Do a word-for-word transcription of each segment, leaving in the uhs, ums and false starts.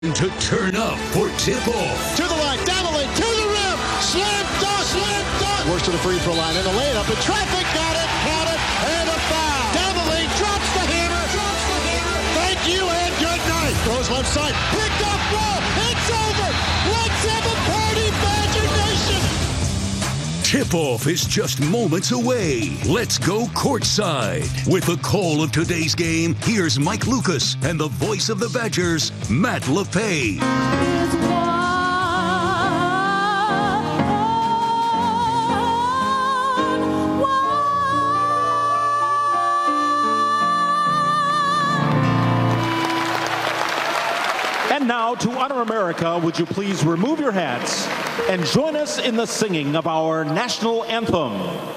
To turn up for tip-off. To the line, down the lane, to the rim. Slam dunk, slam dunk. Works to the free throw line in the lane, up in traffic. Got it, got it, and a foul. Down the lane, drops the hammer. Drops the hammer. Thank you and good night. Throws left side, picked up ball. It's over. Let's have a party, Badger Nation. Tip-off is just moments away. Let's go courtside. With the call of today's game, here's Mike Lucas and the voice of the Badgers, Matt LePay. And now, to honor America, would you please remove your hats and join us in the singing of our national anthem.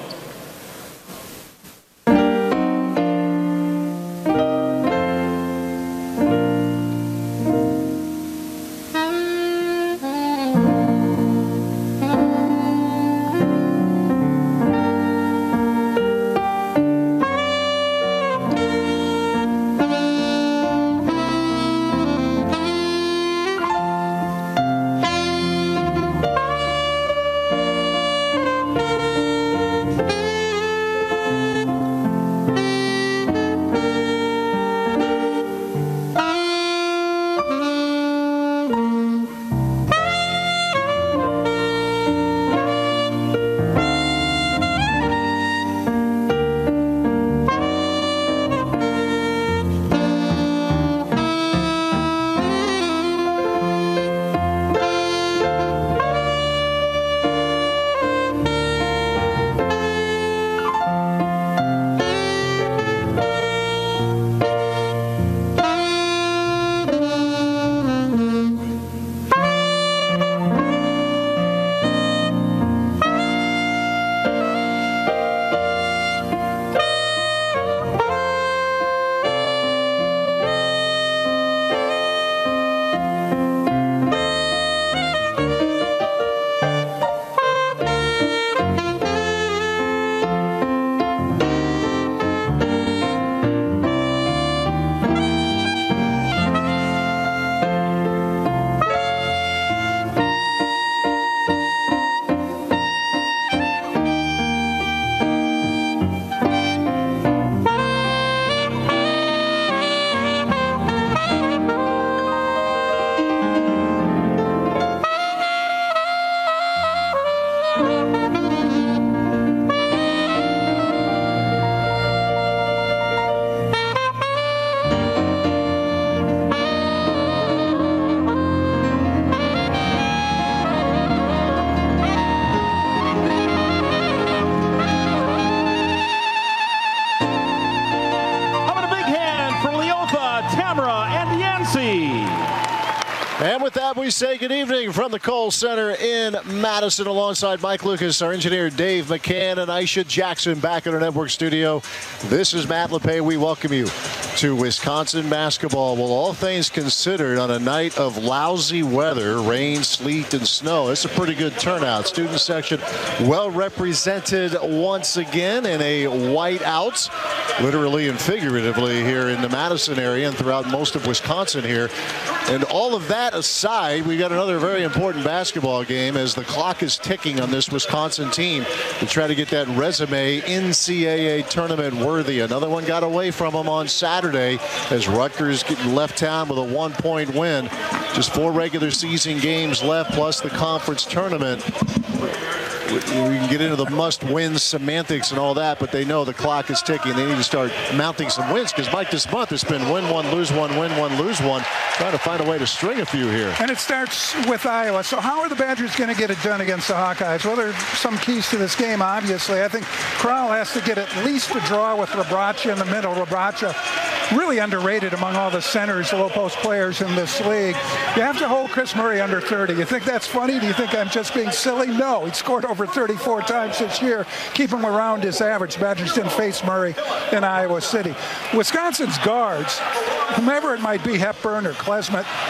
And with that, we say good evening from the Kohl Center in Madison, alongside Mike Lucas, our engineer Dave McCann, and Aisha Jackson back in our network studio. This is Matt LePay. We welcome you to Wisconsin basketball. Well, all things considered, on a night of lousy weather, rain, sleet, and snow, it's a pretty good turnout. Student section well represented once again in a whiteout, literally and figuratively, here in the Madison area and throughout most of Wisconsin here. And all of that aside, we got another very important basketball game as the clock is ticking on this Wisconsin team to try to get that resume N C double A tournament worthy. Another one got away from them on Saturday as Rutgers getting left town with a one-point win. Just four regular season games left, plus the conference tournament. We can get into the must-win semantics and all that, but they know the clock is ticking. They need to start mounting some wins because, Mike, this month it's been win one, lose one, win one, lose one. Trying to find a way to string a few here. And it starts with Iowa. So how are the Badgers going to get it done against the Hawkeyes? Well, there are some keys to this game, obviously. I think Crowl has to get at least a draw with Rebraca in the middle. Rebraca, really underrated among all the centers, low-post players in this league. You have to hold Chris Murray under thirty. You think that's funny? Do you think I'm just being silly? No, he scored over thirty-four times this year. Keep him around his average. Badgers didn't face Murray in Iowa City. Wisconsin's guards, whomever it might be, Hepburn or Klesmit,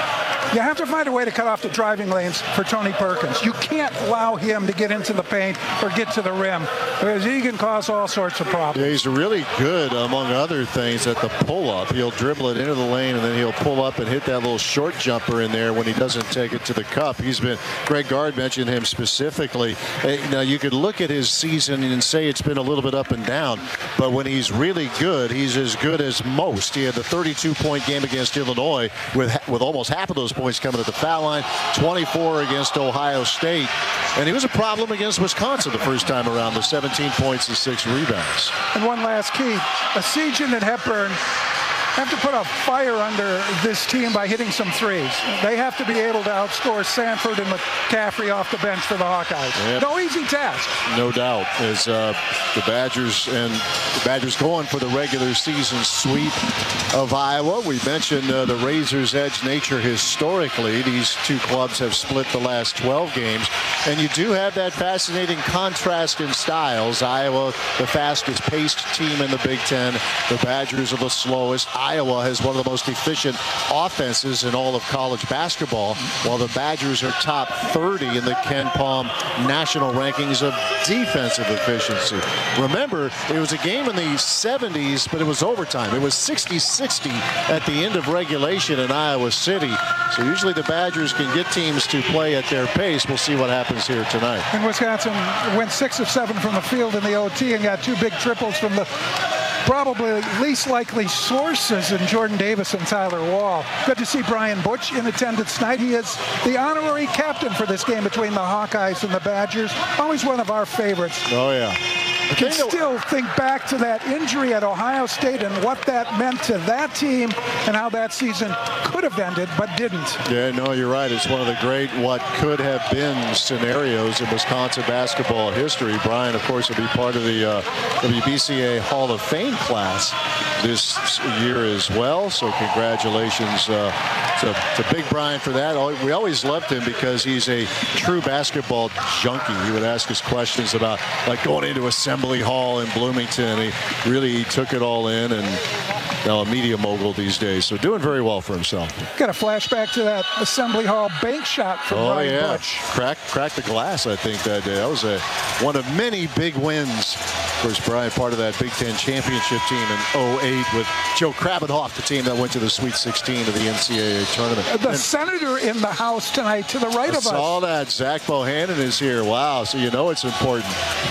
You have to find a way to cut off the driving lanes for Tony Perkins. You can't allow him to get into the paint or get to the rim, because he can cause all sorts of problems. Yeah, he's really good, among other things, at the pull-up. He'll dribble it into the lane, and then he'll pull up and hit that little short jumper in there when he doesn't take it to the cup. He's been, Greg Gard mentioned him specifically. Now, you could look at his season and say it's been a little bit up and down, but when he's really good, he's as good as most. He had the thirty-two point game against Illinois with, with almost half of those points coming at the foul line, twenty-four against Ohio State, and he was a problem against Wisconsin the first time around with seventeen points and six rebounds. And one last key, Essegian and Hepburn have to put a fire under this team by hitting some threes. They have to be able to outscore Sanford and McCaffrey off the bench for the Hawkeyes. Yep. No easy task. No doubt. As uh, the Badgers and the Badgers going for the regular season sweep of Iowa. We mentioned uh, the Razor's Edge nature historically. These two clubs have split the last twelve games. And you do have that fascinating contrast in styles. Iowa, the fastest paced team in the Big Ten. The Badgers are the slowest. Iowa has one of the most efficient offenses in all of college basketball, while the Badgers are top thirty in the Ken Palm national rankings of defensive efficiency. Remember, it was a game in the seventies, but it was overtime. It was sixty sixty at the end of regulation in Iowa City. So usually the Badgers can get teams to play at their pace. We'll see what happens here tonight. And Wisconsin went six of seven from the field in the O T and got two big triples from the probably least likely sources in Jordan Davis and Tyler Wall. Good to see Brian Butch in attendance tonight. He is the honorary captain for this game between the Hawkeyes and the Badgers. Always one of our favorites. Oh, yeah. I can still think back to that injury at Ohio State and what that meant to that team and how that season could have ended but didn't. Yeah, no, you're right. It's one of the great what could have been scenarios in Wisconsin basketball history. Brian, of course, will be part of the uh, W B C A Hall of Fame class this year as well. So congratulations uh, to, to Big Brian for that. We always loved him because he's a true basketball junkie. He would ask us questions about like going into Assembly Hall in Bloomington. He really took it all in, and now a media mogul these days. So doing very well for himself. Got a flashback to that Assembly Hall bank shot from oh, Brian yeah. Butch. Cracked, cracked the glass, I think, that day. That was a, one of many big wins. Of course, Brian, part of that Big Ten championship team in oh eight with Joe Krabbenhoff, the team that went to the Sweet sixteen of the N C double A tournament. The and senator in the house tonight to the right I of us. I saw that. Zach Bohannon is here. Wow, so you know it's important.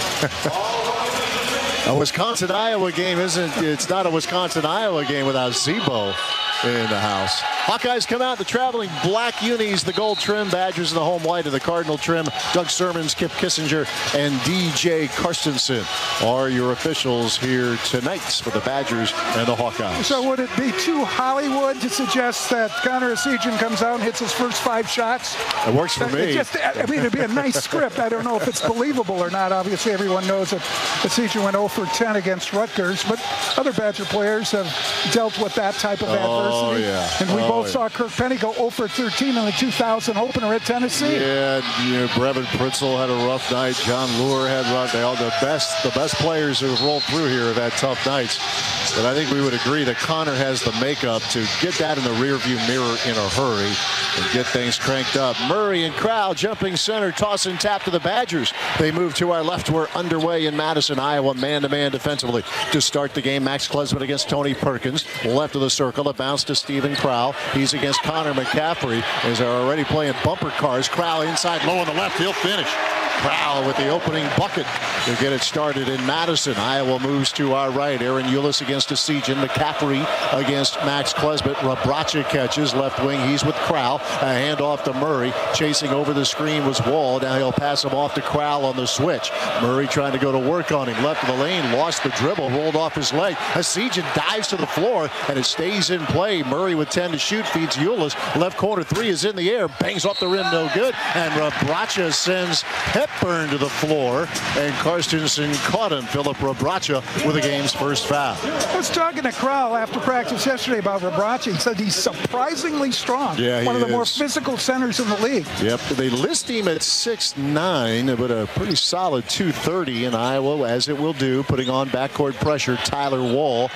A Wisconsin-Iowa game isn't, it's not a Wisconsin-Iowa game without Zebo in the house. Hawkeyes come out the traveling black unis, the gold trim, Badgers in the home white of the Cardinal trim. Doug Sermons, Kip Kissinger, and D J Karstensen are your officials here tonight for the Badgers and the Hawkeyes. So would it be too Hollywood to suggest that Connor Essegian comes out and hits his first five shots? It works for it me. Just, I mean, it'd be a nice script. I don't know if it's believable or not. Obviously, everyone knows that Essegian went oh for ten against Rutgers, but other Badger players have dealt with that type of adversity. Oh, yeah. And we oh, both yeah. saw Kirk Penny go oh for thirteen in the two thousand opener at Tennessee. Yeah, you know, Brevin Pritzel had a rough night. John Lure had rough. They all the best, the best players who have rolled through here have had tough nights. But I think we would agree that Connor has the makeup to get that in the rearview mirror in a hurry and get things cranked up. Murray and Crowell jumping center, toss and tap to the Badgers. They move to our left. We're underway in Madison, Iowa, man-to-man defensively. To start the game, Max Klesmit against Tony Perkins. Left of the circle, a bounce to Stephen Crowell. He's against Connor McCaffrey as they're already playing bumper cars. Crowell inside low on the left. He'll finish. Crowell with the opening bucket to get it started in Madison. Iowa moves to our right. Aaron Eulis against Essegian. McCaffrey against Max Klesmit. Rabracha catches left wing. He's with Crowell. A handoff to Murray. Chasing over the screen was Wall. Now he'll pass him off to Crowell on the switch. Murray trying to go to work on him. Left of the lane. Lost the dribble. Rolled off his leg. Essegian dives to the floor and it stays in play. Murray with ten to shoot. Feeds Eulis. Left corner three is in the air. Bangs off the rim. No good. And Rabracha sends Hepburn to the floor, and Karstensen caught him. Philip Rabracha with the game's first foul. I was talking to Crowell after practice yesterday about Rabracha. He said he's surprisingly strong. Yeah, he One of the is. more physical centers in the league. Yep, they list him at six nine, but a pretty solid two thirty in Iowa, as it will do, putting on backcourt pressure. Tyler Wall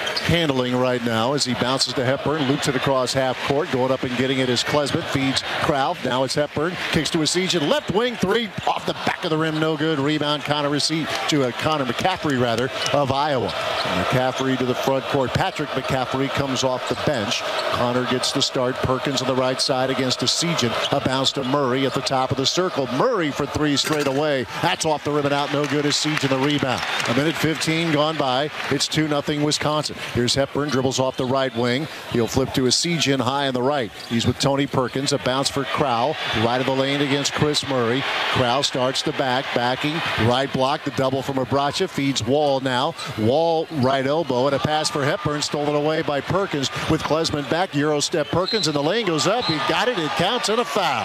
handling right now as he bounces to Hepburn, loops it across half court. Going up and getting it is Klesmit, feeds Crowell. Now it's Hepburn, kicks to Essegian, left wing three, off the back of the rim, no good. Rebound Connor Receipt to uh, Connor McCaffrey rather of Iowa. And McCaffrey to the front court. Patrick McCaffrey comes off the bench. Connor gets the start. Perkins on the right side against Essegian. A bounce to Murray at the top of the circle. Murray for three straight away. That's off the rim and out, no good. Essegian the rebound. A minute fifteen gone by. It's two nothing Wisconsin. Here's Hepburn, dribbles off the right wing. He'll flip to Essegian high on the right. He's with Tony Perkins. A bounce for Crowell. Right of the lane against Chris Murray. Crowell starts the back, backing. Right block, the double from Abracha. Feeds Wall now. Wall right elbow and a pass for Hepburn. Stolen away by Perkins with Klesmit back. Euro step Perkins and the lane goes up. He got it. It counts and a foul.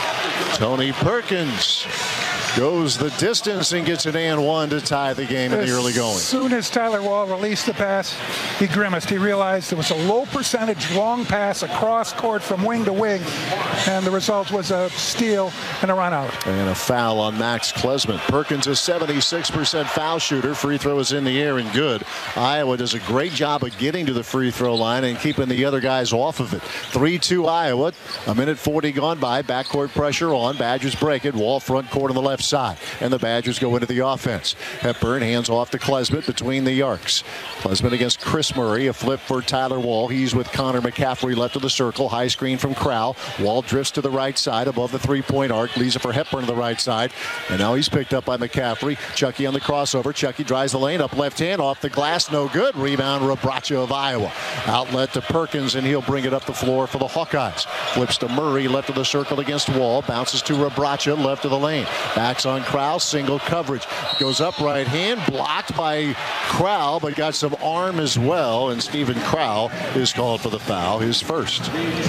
Tony Perkins goes the distance and gets an and one to tie the game in the early going. As soon as Tyler Wall released the pass, he grimaced. He realized it was a low percentage long pass across court from wing to wing, and the result was a steal and a run out. And a foul on Max Klesmit. Perkins a seventy-six percent foul shooter. Free throw is in the air and good. Iowa does a great job of getting to the free throw line and keeping the other guys off of it. three two Iowa. A minute forty gone by. Backcourt pressure on. Badgers break it. Wall front court on the left side. And the Badgers go into the offense. Hepburn hands off to Klesmit between the arcs. Klesmit against Chris Murray. A flip for Tyler Wall. He's with Connor McCaffrey left of the circle. High screen from Crowell. Wall drifts to the right side above the three-point arc. Leaves it for Hepburn to the right side. And now he's picked up by McCaffrey. Chucky on the crossover. Chucky drives the lane up left hand. Off the glass. No good. Rebound Rabracha of Iowa. Outlet to Perkins and he'll bring it up the floor for the Hawkeyes. Flips to Murray left of the circle against Wall. Bounces to Rabracha left of the lane. Backs on Crowell, single coverage. Goes up right hand, blocked by Crowell, but got some arm as well. And Stephen Crowell is called for the foul, his first.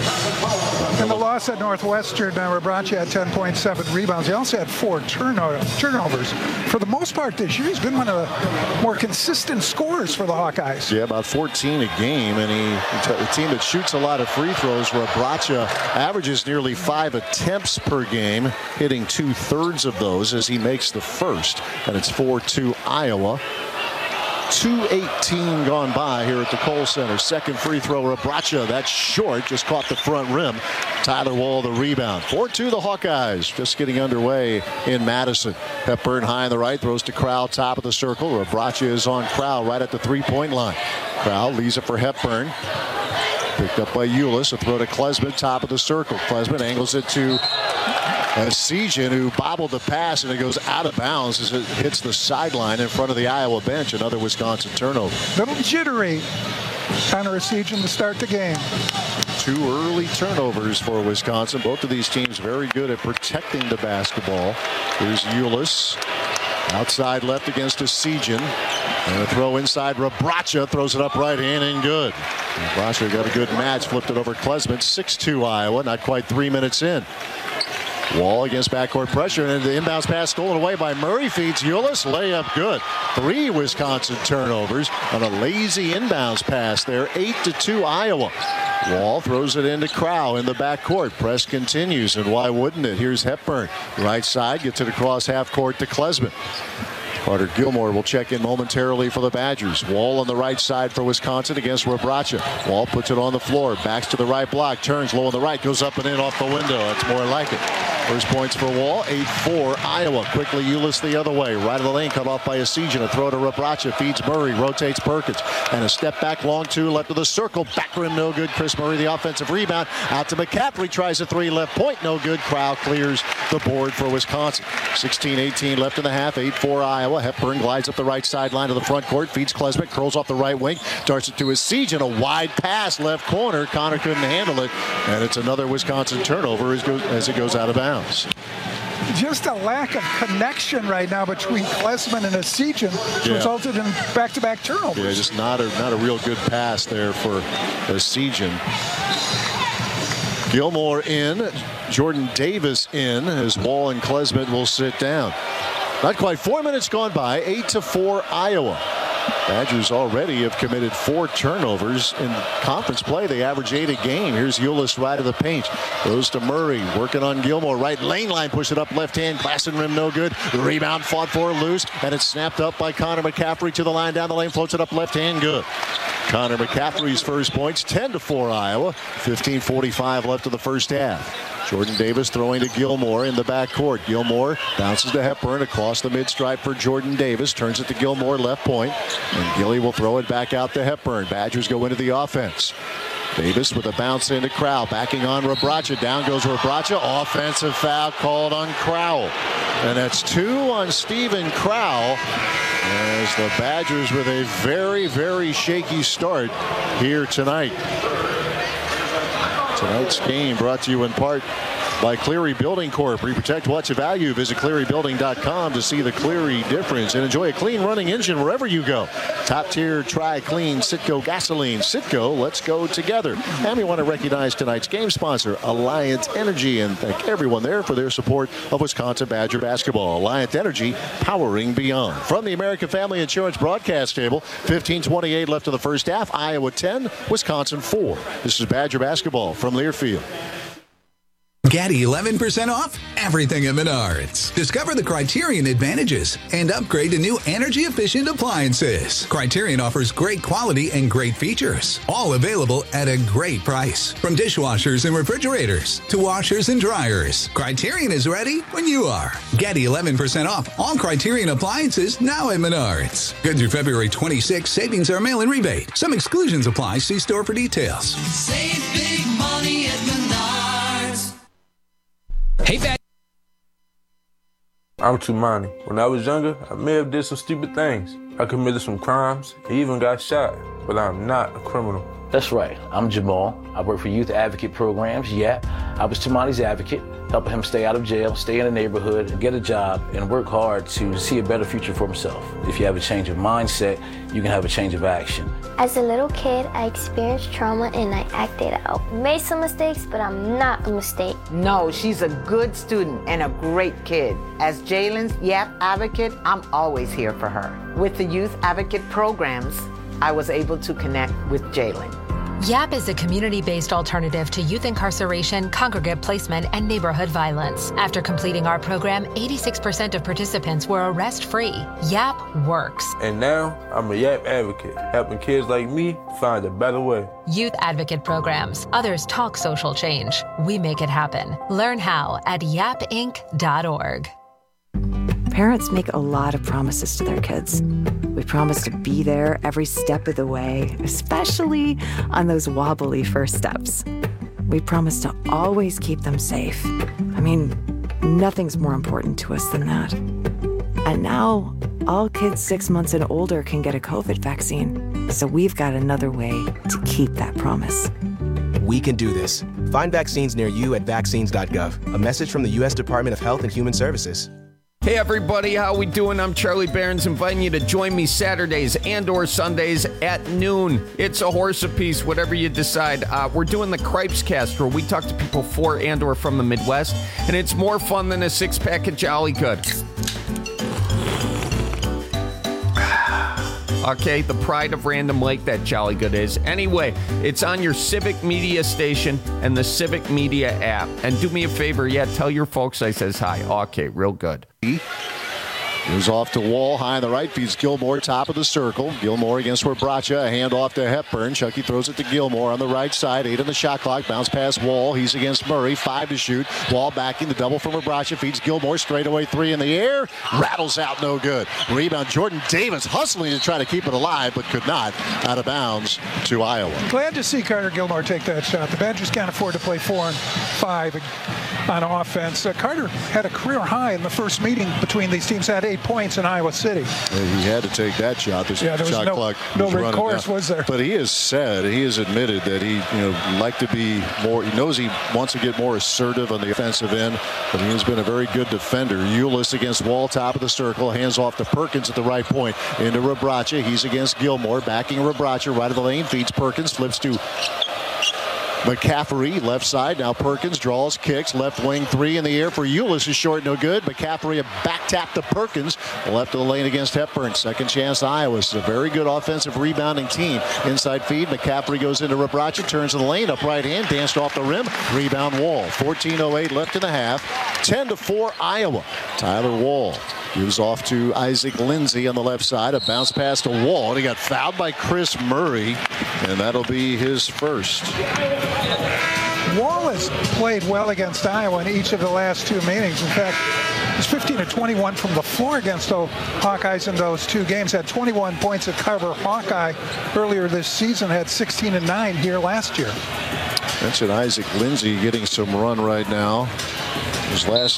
In the loss at Northwestern, uh, Rabracha had ten point seven rebounds. He also had four turno turnovers. For the most part this year, he's been one of the more consistent scorers for the Hawkeyes. Yeah, about fourteen a game, and he a team that shoots a lot of free throws. Rabracha averages nearly five attempts per game, hitting two-thirds of those as he makes the first, and it's four two Iowa. two eighteen gone by here at the Kohl Center. Second free throw, Rabracha. That's short, just caught the front rim. Tyler Wall the rebound. four two the Hawkeyes, just getting underway in Madison. Hepburn high on the right, throws to Crowell, top of the circle. Rabracha is on Crowell right at the three-point line. Crowell leaves it for Hepburn. Picked up by Ulis. A throw to Klesmit, top of the circle. Klesmit angles it to Essegian, who bobbled the pass, and it goes out of bounds as it hits the sideline in front of the Iowa bench. Another Wisconsin turnover. Little jittery. Connor Essegian to start the game. Two early turnovers for Wisconsin. Both of these teams very good at protecting the basketball. Here's Ulis. Outside left against Essegian. And a throw inside. Rabracha throws it up right hand and good. Rabracha got a good match. Flipped it over Klesmit. six two Iowa. Not quite three minutes in. Wall against backcourt pressure, and the inbounds pass stolen away by Murray. Feeds Ulis. Layup good. Three Wisconsin turnovers on a lazy inbounds pass there. eight to two Iowa. Wall throws it into Crowell in the backcourt. Press continues, and why wouldn't it? Here's Hepburn. Right side, gets it across half court to Klesmit. Carter Gilmore will check in momentarily for the Badgers. Wall on the right side for Wisconsin against Rabracha. Wall puts it on the floor, backs to the right block, turns low on the right, goes up and in off the window. That's more like it. First points for Wall, eight four Iowa. Quickly Ulis the other way. Right of the lane, cut off by Essegian. A throw to Rabracha, feeds Murray, rotates Perkins. And a step back, long two, left of the circle. Back rim, no good. Chris Murray, the offensive rebound. Out to McCaffrey, tries a three, left point, no good. Crowell clears the board for Wisconsin. sixteen eighteen left in the half, eight four Iowa. Hepburn glides up the right sideline to the front court, feeds Klesmit, curls off the right wing, darts it to Essegian. A wide pass, left corner. Connor couldn't handle it. And it's another Wisconsin turnover as, goes, as it goes out of bounds. Just a lack of connection right now between Klesmit and Essegian yeah. resulted in back-to-back turnovers. Yeah, just not a not a real good pass there for Essegian. Gilmore in, Jordan Davis in, as Wall and Klesmit will sit down. Not quite four minutes gone by, eight to four Iowa. Badgers already have committed four turnovers in conference play. They average eight a game. Here's Ulis right of the paint. Goes to Murray. Working on Gilmore. Right lane line. Push it up left hand. Glass and rim no good. The rebound fought for loose. And it's snapped up by Connor McCaffrey to the line down the lane. Floats it up left hand. Good. Connor McCaffrey's first points. ten to four Iowa. fifteen forty-five left of the first half. Jordan Davis throwing to Gilmore in the backcourt. Gilmore bounces to Hepburn across the mid-stripe for Jordan Davis. Turns it to Gilmore left point. And Gilly will throw it back out to Hepburn. Badgers go into the offense. Davis with a bounce into Crowell. Backing on Rebraca. Down goes Rebraca. Offensive foul called on Crowell. And that's two on Steven Crowell. As the Badgers with a very, very shaky start here tonight. Tonight's game brought to you in part by Cleary Building Corp. Reprotect what's of value. Visit cleary building dot com to see the Cleary difference and enjoy a clean running engine wherever you go. Top tier Tri-Clean Citgo gasoline. Citgo, let's go together. And we want to recognize tonight's game sponsor, Alliant Energy, and thank everyone there for their support of Wisconsin Badger basketball. Alliant Energy, powering beyond. From the American Family Insurance broadcast table, fifteen twenty-eight left of the first half. Iowa ten, Wisconsin four. This is Badger basketball from Learfield. Get eleven percent off everything at Menards. Discover the Criterion advantages and upgrade to new energy-efficient appliances. Criterion offers great quality and great features, all available at a great price. From dishwashers and refrigerators to washers and dryers, Criterion is ready when you are. Get eleven percent off all Criterion appliances now at Menards. Good through February twenty-sixth, savings are mail-in rebate. Some exclusions apply. See store for details. Save big money at Menards. Hey, Bad. I'm Tumani. When I was younger, I may have did some stupid things. I committed some crimes, and even got shot, but I'm not a criminal. That's right. I'm Jamal. I work for Youth Advocate Programs. Yeah, I was Tumani's advocate, helping him stay out of jail, stay in the neighborhood, get a job, and work hard to see a better future for himself. If you have a change of mindset, you can have a change of action. As a little kid, I experienced trauma and I acted out. Made some mistakes, but I'm not a mistake. No, she's a good student and a great kid. As Jalen's Y A P advocate, I'm always here for her. With the Youth Advocate Programs, I was able to connect with Jalen. Y A P is a community-based alternative to youth incarceration, congregate placement, and neighborhood violence. After completing our program, eighty-six percent of participants were arrest-free. Y A P works. And now, I'm a Y A P advocate, helping kids like me find a better way. Youth Advocate Programs. Others talk social change. We make it happen. Learn how at yap inc dot org. Parents make a lot of promises to their kids. We promise to be there every step of the way, especially on those wobbly first steps. We promise to always keep them safe. I mean, nothing's more important to us than that. And now, all kids six months and older can get a COVID vaccine. So we've got another way to keep that promise. We can do this. Find vaccines near you at vaccines dot gov. A message from the U S Department of Health and Human Services. Hey everybody, how we doing? I'm Charlie Barons, inviting you to join me Saturdays and or Sundays at noon. It's a horse apiece, whatever you decide. Uh, we're doing the Cripes Cast, where we talk to people for and or from the Midwest, and it's more fun than a six-pack of Jolly Good. Okay, the pride of Random Lake, that Jolly Good is. Anyway, it's on your Civic Media station and the Civic Media app. And do me a favor, yeah, tell your folks I says hi. Okay, real good. Goes off to Wall, high on the right, feeds Gilmore, top of the circle. Gilmore against Rebraca, a handoff to Hepburn. Chucky throws it to Gilmore on the right side, eight on the shot clock, bounce past Wall. He's against Murray, five to shoot. Wall backing the double from Rebraca, feeds Gilmore, straightaway three in the air, rattles out, no good. Rebound, Jordan Davis hustling to try to keep it alive, but could not, out of bounds to Iowa. Glad to see Carter Gilmore take that shot. The Badgers can't afford to play four and five on offense. Uh, Carter had a career high in the first meeting between these teams, had eight points in Iowa City. He had to take that shot. This yeah, there was shot no, clock no was recourse, was there? But he has said, he has admitted that he, you know, like to be more. He knows he wants to get more assertive on the offensive end, but he has been a very good defender. Ulis against Wall, top of the circle, hands off to Perkins at the right point into Rebraca. He's against Gilmore, backing Rebraca right of the lane, feeds Perkins, flips to McCaffrey, left side. Now Perkins draws, kicks. Left wing three in the air for Eulis is short, no good. McCaffrey a back tap to Perkins. Left of the lane against Hepburn. Second chance Iowa. It's a very good offensive rebounding team. Inside feed. McCaffrey goes into Rebraca, turns to the lane, up right hand, danced off the rim. Rebound Wall. fourteen oh eight left in the half. ten to four Iowa. Tyler Wall gives off to Isaac Lindsey on the left side. A bounce pass to Wall. And he got fouled by Chris Murray, and that'll be his first. Wall has played well against Iowa in each of the last two meetings. In fact, he's fifteen to twenty-one from the floor against the Hawkeyes in those two games. Had twenty-one points at cover. Hawkeye earlier this season had sixteen and nine here last year. Mentioned Isaac Lindsey getting some run right now. His last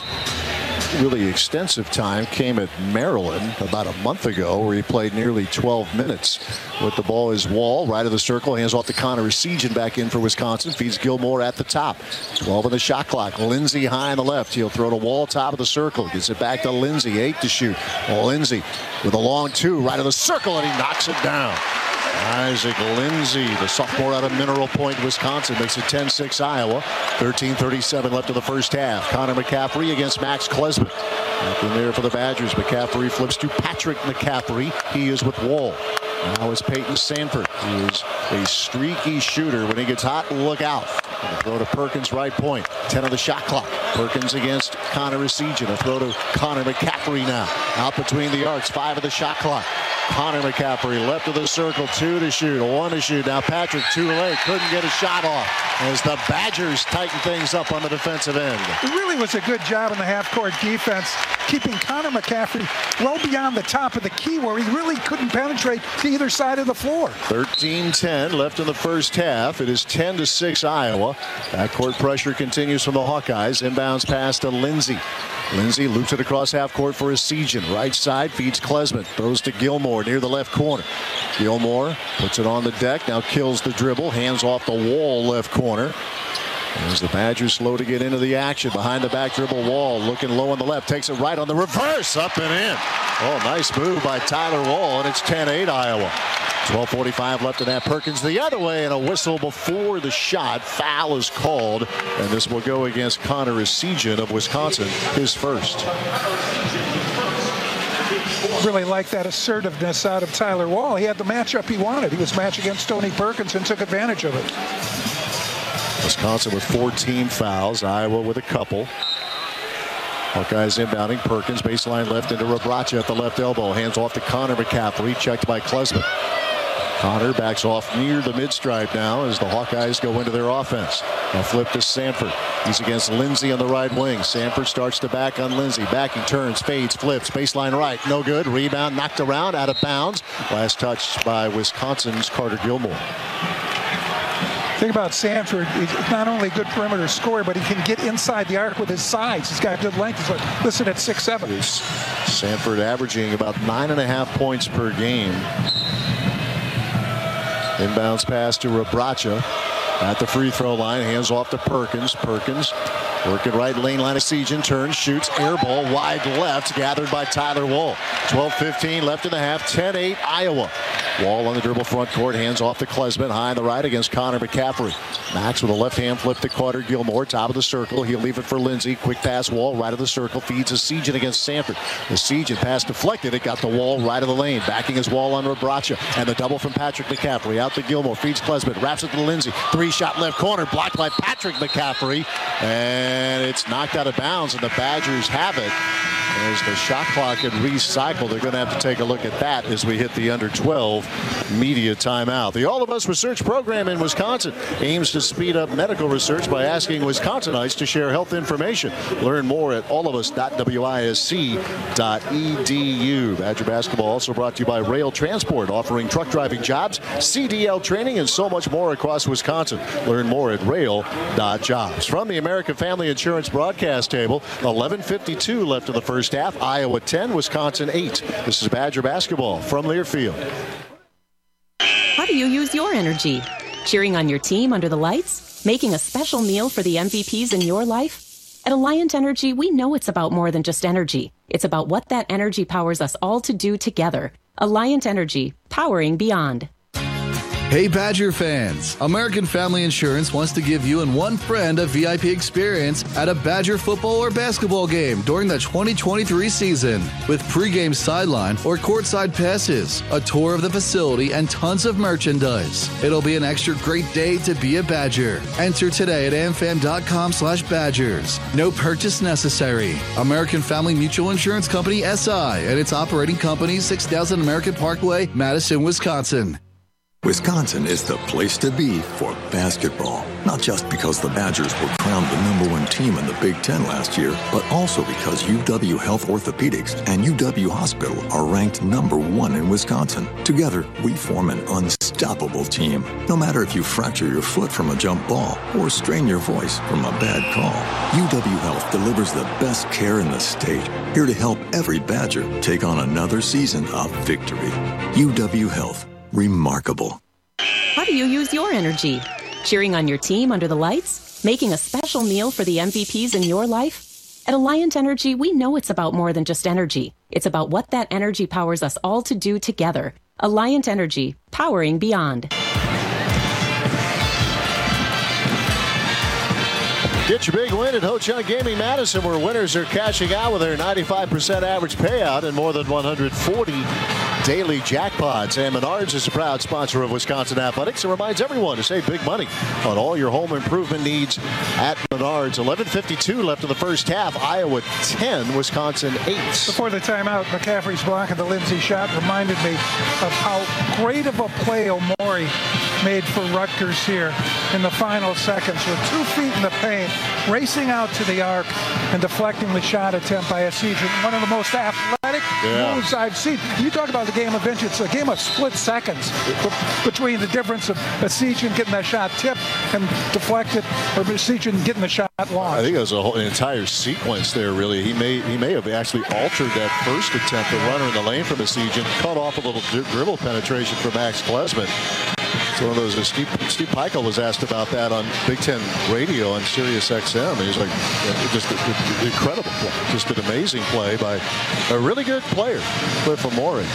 really extensive time came at Maryland about a month ago, where he played nearly twelve minutes. With the ball is Wall, right of the circle, hands off to Connor Essegian, back in for Wisconsin, feeds Gilmore at the top. twelve on the shot clock. Lindsey high on the left. He'll throw to Wall, top of the circle. Gets it back to Lindsey, eight to shoot. Lindsey with a long two, right of the circle, and he knocks it down. Isaac Lindsey, the sophomore out of Mineral Point, Wisconsin, makes it ten six Iowa. thirteen thirty-seven left in the first half. Connor McCaffrey against Max Klesman. Back in there for the Badgers. McCaffrey flips to Patrick McCaffrey. He is with Wall. Now is Peyton Sanford, who is a streaky shooter. When he gets hot, look out. And a throw to Perkins, right point. ten on the shot clock. Perkins against Connor Essegian. A throw to Connor McCaffrey now. Out between the arcs. Five of the shot clock. Connor McCaffrey left of the circle. Two to shoot. One to shoot. Now Patrick too late. Couldn't get a shot off as the Badgers tighten things up on the defensive end. It really was a good job in the half-court defense, keeping Connor McCaffrey well beyond the top of the key, where he really couldn't penetrate to either side of the floor. thirteen ten left in the first half. It is ten to six Iowa. Backcourt pressure continues from the Hawkeyes. Inbounds pass to Lindsey. Lindsey loops it across half court for Essegian. Right side feeds Klesman. Throws to Gilmore near the left corner. Gilmore puts it on the deck. Now kills the dribble. Hands off the Wall left corner. As the Badgers slow to get into the action. Behind the back dribble, Wall looking low on the left. Takes it right on the reverse. Up and in. Oh, nice move by Tyler Wall. And it's ten eight Iowa. twelve forty-five left in that. Perkins the other way, and a whistle before the shot. Foul is called, and this will go against Connor Essegian of Wisconsin, his first. Really like that assertiveness out of Tyler Wall. He had the matchup he wanted. He was matched against Tony Perkins and took advantage of it. Wisconsin with fourteen fouls. Iowa with a couple. Hawkeyes inbounding. Perkins baseline left into Rebraca at the left elbow. Hands off to Connor McCaffrey. Checked by Klesman. Connor backs off near the mid-stripe now as the Hawkeyes go into their offense. Now flip to Sanford. He's against Lindsey on the right wing. Sanford starts to back on Lindsey. Backing, turns, fades, flips. Baseline right. No good. Rebound knocked around, out of bounds. Last touch by Wisconsin's Carter Gilmore. Thing about Sanford, he's not only a good perimeter scorer, but he can get inside the arc with his sides. He's got good length. He's like, listen at six seven. Sanford averaging about nine and a half points per game. Inbounds pass to Rebraca at the free throw line. Hands off to Perkins. Perkins working right lane line. Essegian turns, shoots, air ball wide left, gathered by Tyler Wall. twelve fifteen left in the half. ten eight Iowa. Wall on the dribble front court. Hands off to Klesman. High on the right against Connor McCaffrey. Max with a left hand flip to Carter Gilmore. Top of the circle. He'll leave it for Lindsey. Quick pass Wall. Right of the circle. Feeds Essegian against Sanford. Essegian pass deflected. It got the Wall right of the lane. Backing his Wall on Rebraca. And the double from Patrick McCaffrey. Out to Gilmore. Feeds Klesman. Wraps it to Lindsey. Three shot left corner. Blocked by Patrick McCaffrey. And it's knocked out of bounds. And the Badgers have it. As the shot clock had recycled, they're going to have to take a look at that as we hit the under twelve media timeout. The All of Us Research Program in Wisconsin aims to speed up medical research by asking Wisconsinites to share health information. Learn more at all of us dot wisc dot e d u. Badger basketball also brought to you by Rail Transport, offering truck driving jobs, C D L training, and so much more across Wisconsin. Learn more at rail dot jobs. From the American Family Insurance broadcast table, eleven fifty-two left in the first half. Iowa ten, Wisconsin eight. This is Badger basketball from Learfield. How do you use your energy? Cheering on your team under the lights? Making a special meal for the M V Ps in your life? At Alliant Energy, we know it's about more than just energy. It's about what that energy powers us all to do together. Alliant Energy, powering beyond. Hey Badger fans, American Family Insurance wants to give you and one friend a V I P experience at a Badger football or basketball game during the twenty twenty-three season. With pregame sideline or courtside passes, a tour of the facility, and tons of merchandise. It'll be an extra great day to be a Badger. Enter today at amfam.com slash Badgers. No purchase necessary. American Family Mutual Insurance Company S I and its operating company, six thousand American Parkway, Madison, Wisconsin. Wisconsin is the place to be for basketball, not just because the Badgers were crowned the number one team in the Big Ten last year, but also because U W Health Orthopedics and U W Hospital are ranked number one in Wisconsin. Together, we form an unstoppable team. No matter if you fracture your foot from a jump ball or strain your voice from a bad call, U W Health delivers the best care in the state, here to help every Badger take on another season of victory. U W Health. Remarkable. How do you use your energy? Cheering on your team under the lights? Making a special meal for the M V Ps in your life? At Alliant Energy, we know it's about more than just energy. It's about what that energy powers us all to do together. Alliant Energy, powering beyond. Get your big win at Ho-Chunk Gaming Madison, where winners are cashing out with their ninety-five percent average payout and more than one hundred forty daily jackpots. And Menards is a proud sponsor of Wisconsin Athletics and reminds everyone to save big money on all your home improvement needs at Menards. eleven fifty-two left in the first half. Iowa ten, Wisconsin eight. Before the timeout, McCaffrey's block of the Lindsey shot reminded me of how great of a play Omori made for Rutgers here in the final seconds with two feet in the paint, racing out to the arc and deflecting the shot attempt by Essegian. One of the most athletic yeah. moves I've seen. You talk about the game of inches. It's a game of split seconds between the difference of Essegian getting that shot tipped and deflected, or Essegian getting the shot launched. I think it was a whole an entire sequence there, really. He may he may have actually altered that first attempt, the runner in the lane from Essegian, cut off a little dribble penetration for Max Klesmit. It's one of those, uh, Steve, Steve Peichel was asked about that on Big Ten Radio on Sirius X M. He's like, uh, just an incredible play. Just an amazing play by a really good player, Cliff Omori.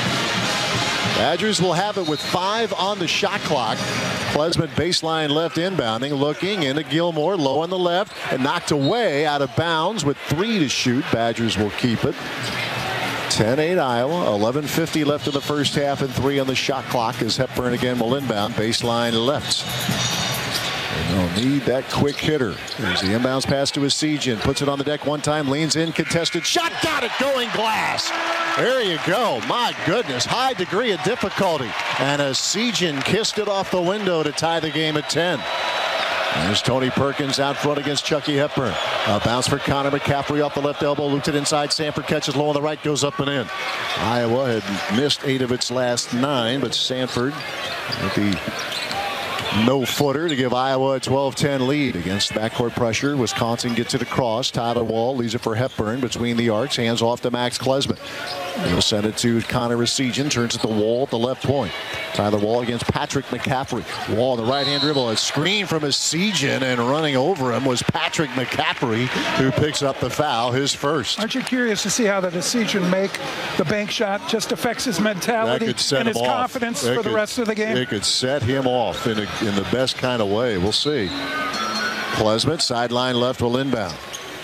Badgers will have it with five on the shot clock. Klesmit baseline left inbounding, looking into Gilmore, low on the left, and knocked away out of bounds with three to shoot. Badgers will keep it. ten eight Iowa, eleven fifty left in the first half and three on the shot clock as Hepburn again will inbound, baseline left. And they'll need that quick hitter. There's the inbounds pass to Essegian, puts it on the deck one time, leans in, contested shot, got it, going glass. There you go. My goodness, high degree of difficulty. And Essegian kissed it off the window to tie the game at ten. There's Tony Perkins out front against Chucky Hepburn. A bounce for Connor McCaffrey off the left elbow, looped it inside. Sanford catches low on the right, goes up and in. Iowa had missed eight of its last nine, but Sanford with the no-footer to give Iowa a twelve ten lead against backcourt pressure. Wisconsin gets it across. Tyler Wall leaves it for Hepburn between the arcs. Hands off to Max Klesmit. He'll send it to Connor Essegian. Turns it to Wall at the left point. Tyler Wall against Patrick McCaffrey. Wall, the right-hand dribble. A screen from Essegian, and running over him was Patrick McCaffrey, who picks up the foul, his first. Aren't you curious to see how that Essegian make the bank shot just affects his mentality and his confidence for the rest of the game? It could set him off in, a, in the best kind of way. We'll see. Klesmit, sideline left, will inbound.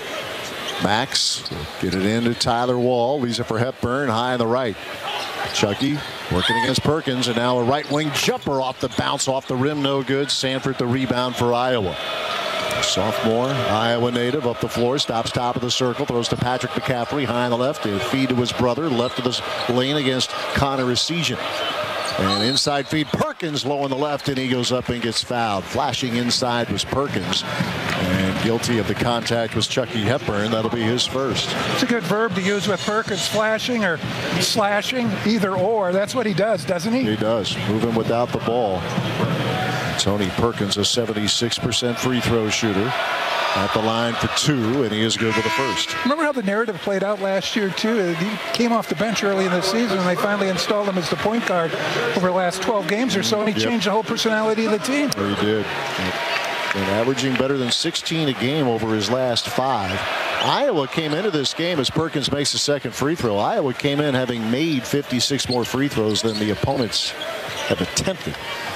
Max, get it into Tyler Wall. Leaves it for Hepburn, high on the right. Chucky working against Perkins, and now a right wing jumper off the bounce off the rim, no good. Sanford the rebound for Iowa. Sophomore, Iowa native, up the floor, stops top of the circle, throws to Patrick McCaffrey, high on the left, and feed to his brother, left of the lane against Connor Essegian. And inside feed, Perkins low on the left, and he goes up and gets fouled. Flashing inside was Perkins, and guilty of the contact was Chucky Hepburn. That'll be his first. It's a good verb to use with Perkins, flashing or slashing, either or. That's what he does, doesn't he? He does. Moving without the ball. Tony Perkins, a seventy-six percent free throw shooter. At the line for two, and he is good with the first. Remember how the narrative played out last year, too? He came off the bench early in the season, and they finally installed him as the point guard over the last twelve games or so, and he yep. changed the whole personality of the team. He did. And averaging better than sixteen a game over his last five. Iowa came into this game as Perkins makes the second free throw. Iowa came in having made fifty-six more free throws than the opponents have attempted.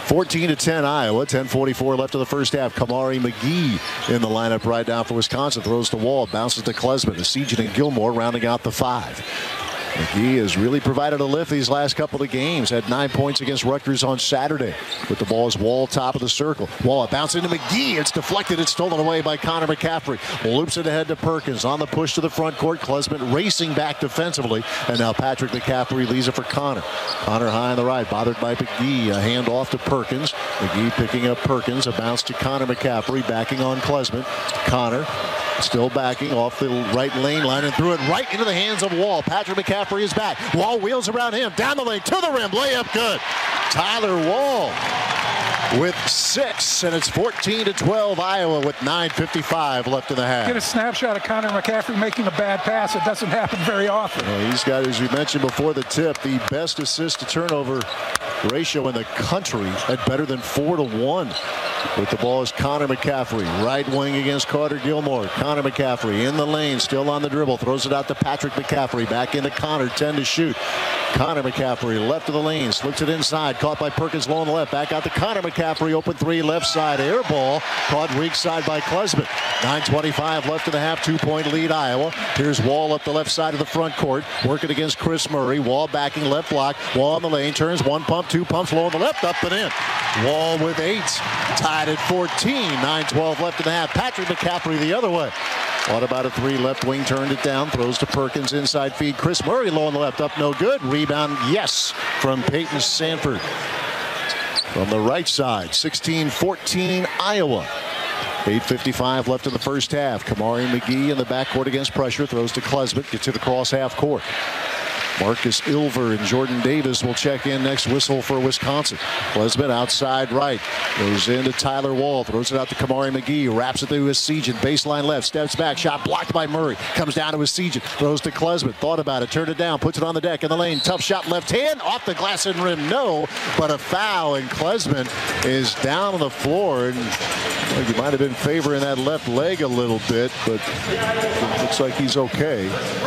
fourteen to ten Iowa. ten forty-four left in the first half. Kamari McGee in the lineup right now for Wisconsin. Throws the wall, bounces to Klesman. Essegian and Gilmore rounding out the five. McGee has really provided a lift these last couple of games. Had nine points against Rutgers on Saturday. With the ball as Wall top of the circle. Wall bounce into McGee. It's deflected. It's stolen away by Connor McCaffrey. Loops it ahead to Perkins. On the push to the front court. Klesman racing back defensively. And now Patrick McCaffrey leaves it for Connor. Connor high on the right. Bothered by McGee. A handoff to Perkins. McGee picking up Perkins. A bounce to Connor McCaffrey. Backing on Klesman. Connor still backing off the right lane line and threw it right into the hands of Wall. Patrick McCaffrey is back. Wall wheels around him. Down the lane to the rim. Layup good. Tyler Wall with six, and it's fourteen to twelve Iowa with nine fifty-five left in the half. Get a snapshot of Connor McCaffrey making a bad pass. It doesn't happen very often. Well, he's got, as you mentioned before the tip, the best assist to turnover ratio in the country at better than four to one. With the ball is Connor McCaffrey. Right wing against Carter Gilmore. Connor McCaffrey in the lane, still on the dribble. Throws it out to Patrick McCaffrey. Back into Connor, ten to shoot. Connor McCaffrey left of the lane, slips it inside. Caught by Perkins low on the left. Back out to Connor McCaffrey. Open three, left side. Air ball. Caught weak side by Klesman. nine twenty-five left in the half. Two-point lead Iowa. Here's Wall up the left side of the front court. Working against Chris Murray. Wall backing left block. Wall on the lane. Turns one pump, two pumps low on the left. Up and in. Wall with eight. Tied at fourteen. nine twelve left in the half. Patrick McCaffrey the other way. What about a three left wing, turned it down, throws to Perkins, inside feed. Chris Murray low on the left, up no good. Rebound, yes, from Peyton Sanford. From the right side, sixteen fourteen Iowa. eight fifty-five left in the first half. Kamari McGee in the backcourt against pressure, throws to Klesman, gets to the cross half court. Marcus Ilver and Jordan Davis will check in next. Whistle for Wisconsin. Klesman outside right. Goes into Tyler Wall. Throws it out to Kamari McGee. Wraps it through Essegian. Baseline left. Steps back. Shot blocked by Murray. Comes down to Essegian. Throws to Klesman. Thought about it. Turned it down. Puts it on the deck in the lane. Tough shot left hand. Off the glass and rim. No. But a foul. And Klesman is down on the floor. And well, he might have been favoring that left leg a little bit. But it looks like he's okay.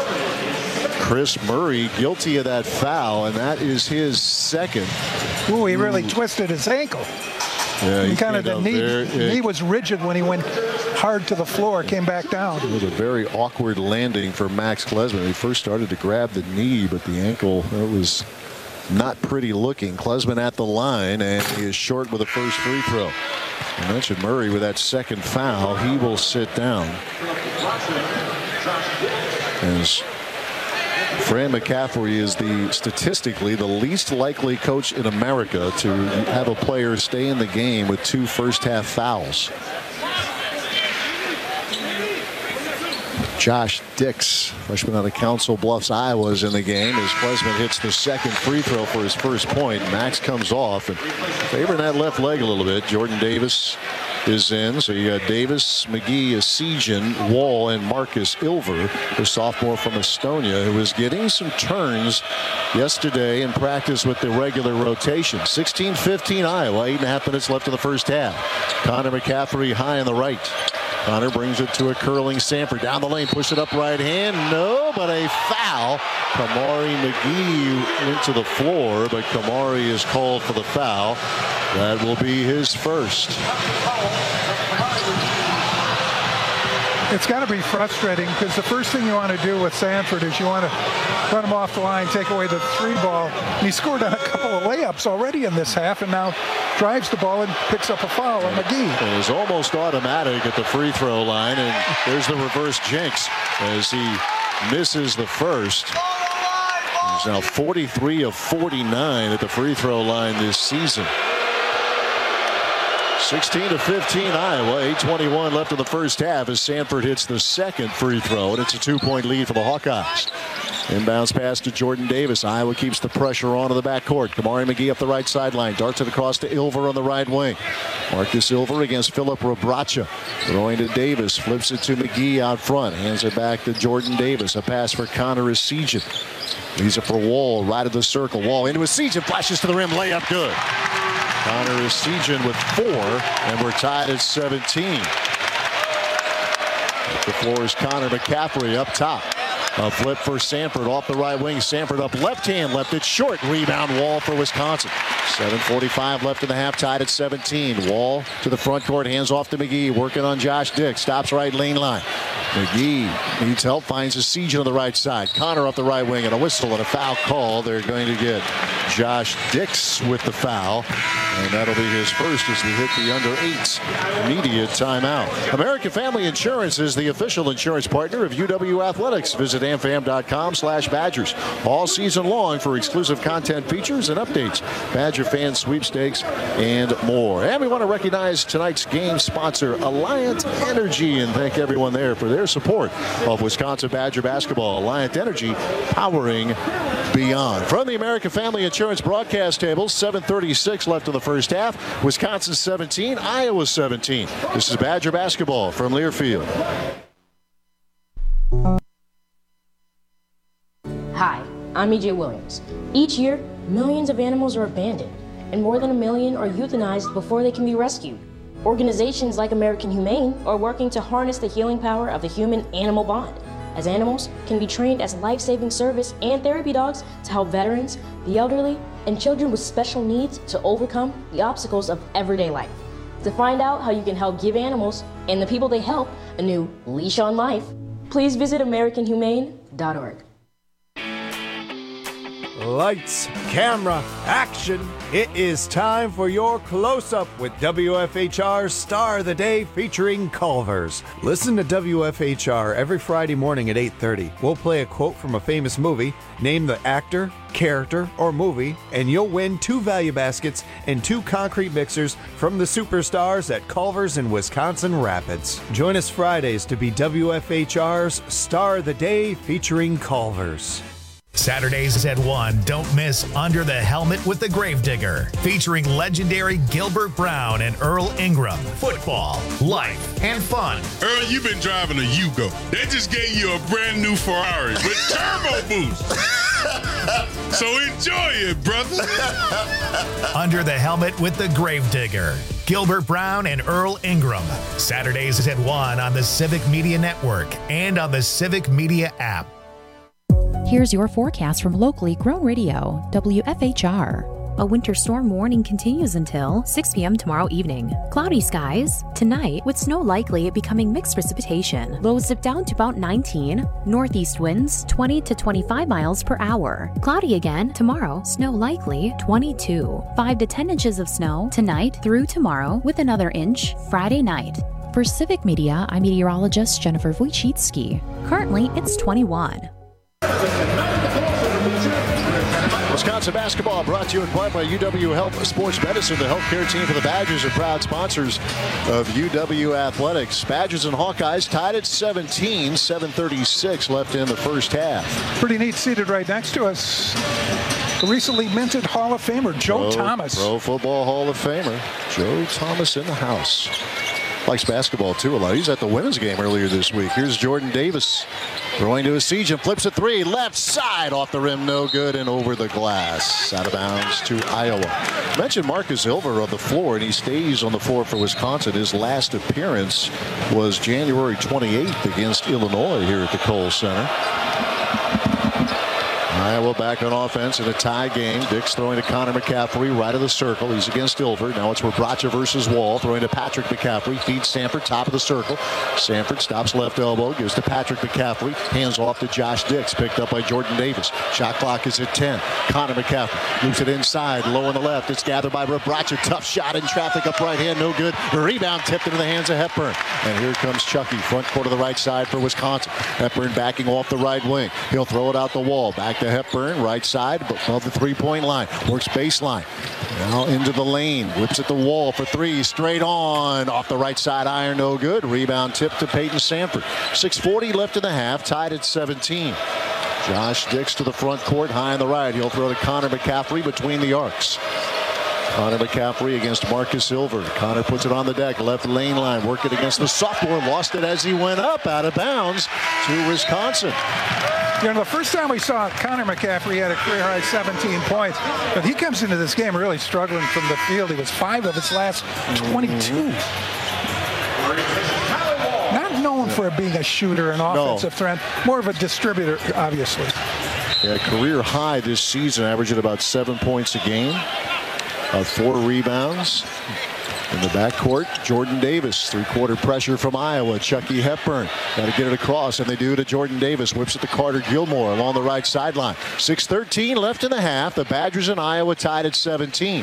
Chris Murray guilty of that foul, and that is his second. Ooh, he really Ooh. twisted his ankle. Yeah, he kind of the knee, there, knee was rigid when he went hard to the floor, came back down. It was a very awkward landing for Max Klesman. He first started to grab the knee, but the ankle, it was not pretty looking. Klesman at the line, and he is short with the first free throw. I mentioned Murray with that second foul. He will sit down. As Fran McCaffrey is the statistically the least likely coach in America to have a player stay in the game with two first half fouls. Josh Dix, freshman out of Council Bluffs, Iowa, is in the game as Klesman hits the second free throw for his first point. Max comes off and favoring that left leg a little bit. Jordan Davis is in. So you got Davis, McGee, Essegian, Wall, and Marcus Ilver, the sophomore from Estonia, who was getting some turns yesterday in practice with the regular rotation. sixteen fifteen Iowa, eight and a half minutes left in the first half. Connor McCaffrey high on the right. Connor brings it to a curling Sanford. Down the lane, push it up right hand. No, but a foul. Kamari McGee went to the floor, but Kamari is called for the foul. That will be his first. It's got to be frustrating because the first thing you want to do with Sanford is you want to run him off the line, take away the three ball. And he scored on a couple of layups already in this half and now drives the ball and picks up a foul on McGee. It was almost automatic at the free throw line, and there's the reverse jinx as he misses the first. He's now forty-three of forty-nine at the free throw line this season. sixteen to fifteen Iowa, eight twenty-one left in the first half as Sanford hits the second free throw, and it's a two-point lead for the Hawkeyes. Inbounds pass to Jordan Davis. Iowa keeps the pressure on to the backcourt. Kamari McGee up the right sideline. Darts it across to Ilver on the right wing. Marcus Ilver against Philip Rebraca. Throwing to Davis. Flips it to McGee out front. Hands it back to Jordan Davis. A pass for Connor Essegian. Leaves it for Wall. Right of the circle. Wall into Essegian. Flashes to the rim. Layup good. Connor Essegian with four. And we're tied at seventeen. The floor is Connor McCaffrey up top. A flip for Sanford off the right wing. Sanford up left hand, left it short. Rebound Wall for Wisconsin. seven forty-five left in the half, tied at seventeen. Wall to the front court, hands off to McGee, working on Josh Dix. Stops right lane line. McGee needs help, finds a siege on the right side. Connor up the right wing, and a whistle and a foul call. They're going to get Josh Dix with the foul, and that'll be his first as we hit the under eight media timeout. American Family Insurance is the official insurance partner of U W Athletics. Visit amfam.com slash Badgers all season long for exclusive content, features, and updates. Badger fan sweepstakes and more. And we want to recognize tonight's game sponsor, Alliant Energy, and thank everyone there for their support of Wisconsin Badger basketball. Alliant Energy, powering beyond. From the American Family Insurance broadcast table, seven thirty-six left in the first half. Wisconsin seventeen, Iowa seventeen. This is Badger basketball from Learfield. Hi, I'm E J Williams. Each year, millions of animals are abandoned, and more than a million are euthanized before they can be rescued. Organizations like American Humane are working to harness the healing power of the human-animal bond, as animals can be trained as life-saving service and therapy dogs to help veterans, the elderly, and children with special needs to overcome the obstacles of everyday life. To find out how you can help give animals and the people they help a new leash on life, please visit american humane dot org. Lights, camera, action. It is time for your close-up with W F H R's Star of the Day featuring Culver's. Listen to W F H R every Friday morning at eight thirty. We'll play a quote from a famous movie, name the actor, character, or movie, and you'll win two value baskets and two concrete mixers from the superstars at Culver's in Wisconsin Rapids. Join us Fridays to be W F H R's Star of the Day featuring Culver's. Saturdays at one, don't miss Under the Helmet with the Gravedigger, featuring legendary Gilbert Brown and Earl Ingram. Football, life, and fun. Earl, you've been driving a Yugo. They just gave you a brand new Ferrari with turbo boost. So enjoy it, brother. Under the Helmet with the Gravedigger. Gilbert Brown and Earl Ingram. Saturdays at one on the Civic Media Network and on the Civic Media app. Here's your forecast from locally grown radio, W F H R. A winter storm warning continues until six p.m. tomorrow evening. Cloudy skies. Tonight, with snow likely becoming mixed precipitation. Lows dip down to about nineteen. Northeast winds twenty to twenty-five miles per hour. Cloudy again. Tomorrow, snow likely twenty-two. five to ten inches of snow tonight through tomorrow, with another inch Friday night. For Civic Media, I'm meteorologist Jennifer Wojcicki. Currently, it's twenty-one. Wisconsin basketball brought to you in part by U W Health Sports Medicine. The healthcare team for the Badgers are proud sponsors of U W Athletics. Badgers and Hawkeyes tied at seventeen, seven thirty-six left in the first half. Pretty neat, seated right next to us. The recently minted Hall of Famer, Joe Pro, Thomas. Pro Football Hall of Famer, Joe Thomas in the house. Likes basketball too a lot. He's at the women's game earlier this week. Here's Jordan Davis throwing to a siege and flips a three. Left side off the rim, no good, and over the glass. Out of bounds to Iowa. I mentioned Marcus Ilver on the floor, and he stays on the floor for Wisconsin. His last appearance was January twenty-eighth against Illinois here at the Kohl Center. Iowa back on offense in a tie game. Dix throwing to Connor McCaffrey, right of the circle. He's against Ilver. Now it's Rebraca versus Wall. Throwing to Patrick McCaffrey. Feeds Sanford, top of the circle. Sanford stops left elbow. Gives to Patrick McCaffrey. Hands off to Josh Dix. Picked up by Jordan Davis. Shot clock is at ten. Connor McCaffrey moves it inside. Low on the left. It's gathered by Rebraca. Tough shot in traffic up right hand. No good. Rebound tipped into the hands of Hepburn. And here comes Chucky. Front court of the right side for Wisconsin. Hepburn backing off the right wing. He'll throw it out the wall. Back to Hepburn, right side, above the three-point line. Works baseline. Now into the lane. Whips at the wall for three. Straight on. Off the right side iron, no good. Rebound tip to Peyton Sanford. six forty left in the half. Tied at seventeen. Josh Dix to the front court, high on the right. He'll throw to Connor McCaffrey between the arcs. Connor McCaffrey against Marcus Ilver. Connor puts it on the deck, left lane line, work it against the sophomore, lost it as he went up, out of bounds to Wisconsin. You know, the first time we saw Connor McCaffrey had a career-high seventeen points, but he comes into this game really struggling from the field. He was five of his last twenty-two. Not known known for being a shooter and offensive no. threat. More of a distributor, obviously. Yeah, career high this season, averaging about seven points a game. Uh, four rebounds. In the backcourt, Jordan Davis, three-quarter pressure from Iowa. Chucky Hepburn got to get it across, and they do to Jordan Davis. Whips it to Carter Gilmore along the right sideline. six thirteen left in the half. The Badgers and Iowa tied at seventeen.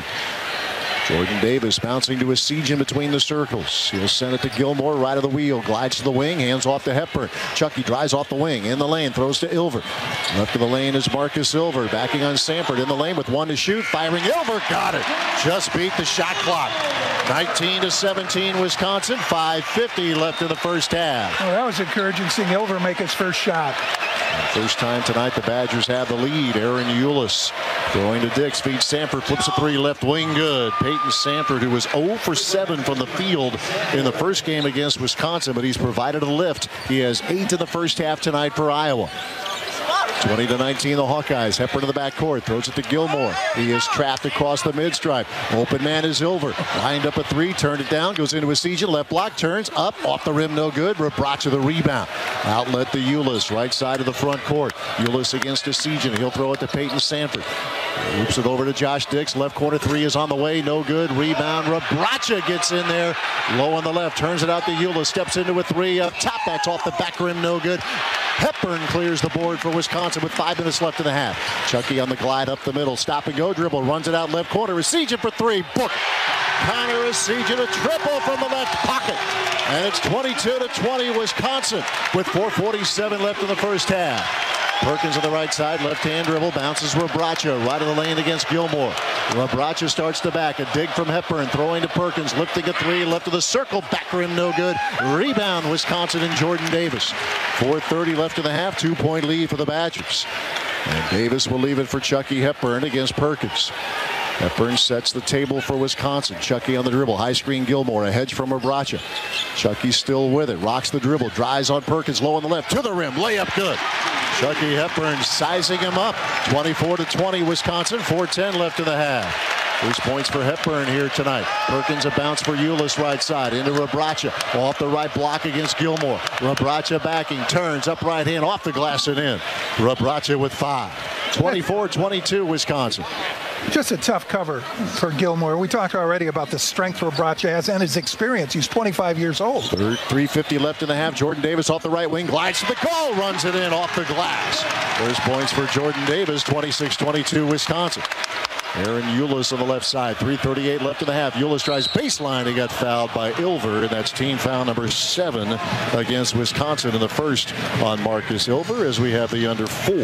Jordan Davis bouncing to a siege in between the circles. He'll send it to Gilmore, right of the wheel, glides to the wing, hands off to Hepburn. Chucky drives off the wing, in the lane, throws to Ilver. Left of the lane is Marcus Ilver, backing on Samford, in the lane with one to shoot, firing Ilver, got it. Just beat the shot clock. nineteen to seventeen, Wisconsin, five fifty left in the first half. Well, that was encouraging, seeing Ilver make his first shot. First time tonight the Badgers have the lead. Aaron Eulis throwing to Dix, feeds Samford, flips a three, left wing good. Peyton Samford, who was zero for seven from the field in the first game against Wisconsin, but he's provided a lift. He has eight in the first half tonight for Iowa. twenty to nineteen, the Hawkeyes. Hepburn to the backcourt, throws it to Gilmore. He is trapped across the mid-stripe. Open man is Ilver. Lined up a three, turned it down, goes into a siege, left block, turns up, off the rim, no good. Rebraca the rebound. Outlet to Eulis, right side of the front court. Eulis against a siege, and he'll throw it to Peyton Samford. Loops it over to Josh Dix. Left corner three is on the way. No good. Rebound. Rebraca gets in there. Low on the left. Turns it out to Eulis. Steps into a three. Up top. That's off the back rim. No good. Hepburn clears the board for Wisconsin with five minutes left in the half. Chucky on the glide up the middle. Stop and go dribble. Runs it out left corner. Essegian for three. Book. Connor Essegian a triple from the left pocket. And it's twenty-two to twenty Wisconsin with four forty-seven left in the first half. Perkins on the right side, left-hand dribble, bounces Rebraca, right of the lane against Gilmore. Rebraca starts to back, a dig from Hepburn, throwing to Perkins, lifting a three, left of the circle, back rim no good. Rebound, Wisconsin and Jordan Davis. four thirty left in the half, two-point lead for the Badgers. And Davis will leave it for Chucky Hepburn against Perkins. Hepburn sets the table for Wisconsin. Chucky on the dribble. High screen Gilmore. A hedge from Rebraca. Chucky still with it. Rocks the dribble. Drives on Perkins. Low on the left. To the rim. Layup good. Chucky Hepburn sizing him up. twenty-four to twenty Wisconsin. four ten left in the half. First points for Hepburn here tonight. Perkins a bounce for Eulis right side. Into Rebraca. Off the right block against Gilmore. Rebraca backing. Turns up right hand. Off the glass and in. Rebraca with five. twenty-four twenty-two Wisconsin. Just a tough cover for Gilmore. We talked already about the strength Rebraca has and his experience. He's twenty-five years old. three fifty left in the half. Jordan Davis off the right wing. Glides to the goal. Runs it in off the glass. First points for Jordan Davis. twenty-six twenty-two Wisconsin. Aaron Eulis on the left side. three thirty-eight left in the half. Eulis tries baseline. He got fouled by Ilver, and that's team foul number seven against Wisconsin in the first on Marcus Ilver as we have the under four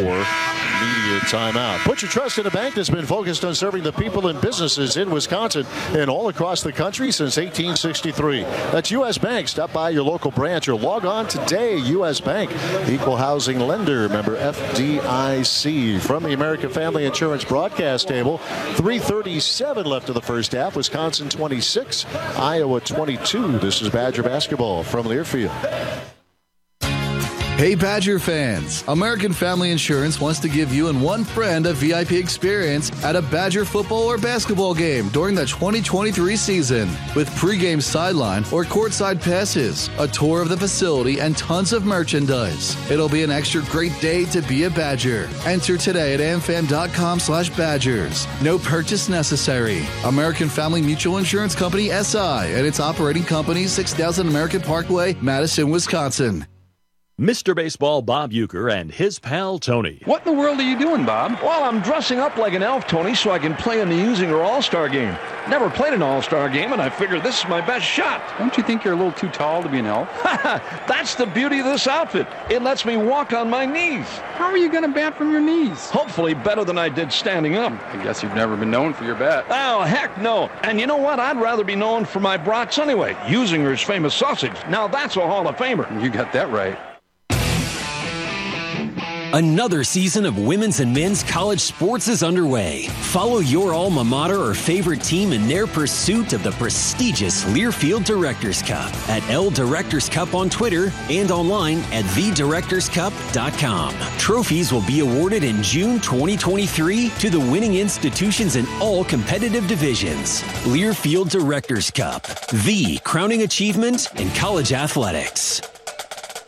media timeout. Put your trust in a bank that's been focused on serving the people and businesses in Wisconsin and all across the country since eighteen sixty-three. That's U S Bank. Stop by your local branch or log on today. U S Bank, equal housing lender, member F D I C. From the American Family Insurance broadcast table, three thirty-seven left of the first half. Wisconsin twenty-six, Iowa twenty-two. This is Badger basketball from Learfield. Hey Badger fans, American Family Insurance wants to give you and one friend a V I P experience at a Badger football or basketball game during the twenty twenty-three season. With pregame sideline or courtside passes, a tour of the facility, and tons of merchandise. It'll be an extra great day to be a Badger. Enter today at amfam.com slash Badgers. No purchase necessary. American Family Mutual Insurance Company S I and its operating company, six thousand American Parkway, Madison, Wisconsin. Mister Baseball Bob Uecker and his pal Tony. What in the world are you doing, Bob? Well, I'm dressing up like an elf, Tony, so I can play in the Usinger All-Star Game. Never played an All-Star Game, and I figured this is my best shot. Don't you think you're a little too tall to be an elf? That's the beauty of this outfit. It lets me walk on my knees. How are you going to bat from your knees? Hopefully better than I did standing up. I guess you've never been known for your bat. Oh, heck no. And you know what? I'd rather be known for my brats anyway. Usinger's famous sausage. Now that's a Hall of Famer. You got that right. Another season of women's and men's college sports is underway. Follow your alma mater or favorite team in their pursuit of the prestigious Learfield Directors Cup at L Directors Cup on Twitter and online at the directors cup dot com. Trophies will be awarded in June twenty twenty-three to the winning institutions in all competitive divisions. Learfield Directors Cup, the crowning achievement in college athletics.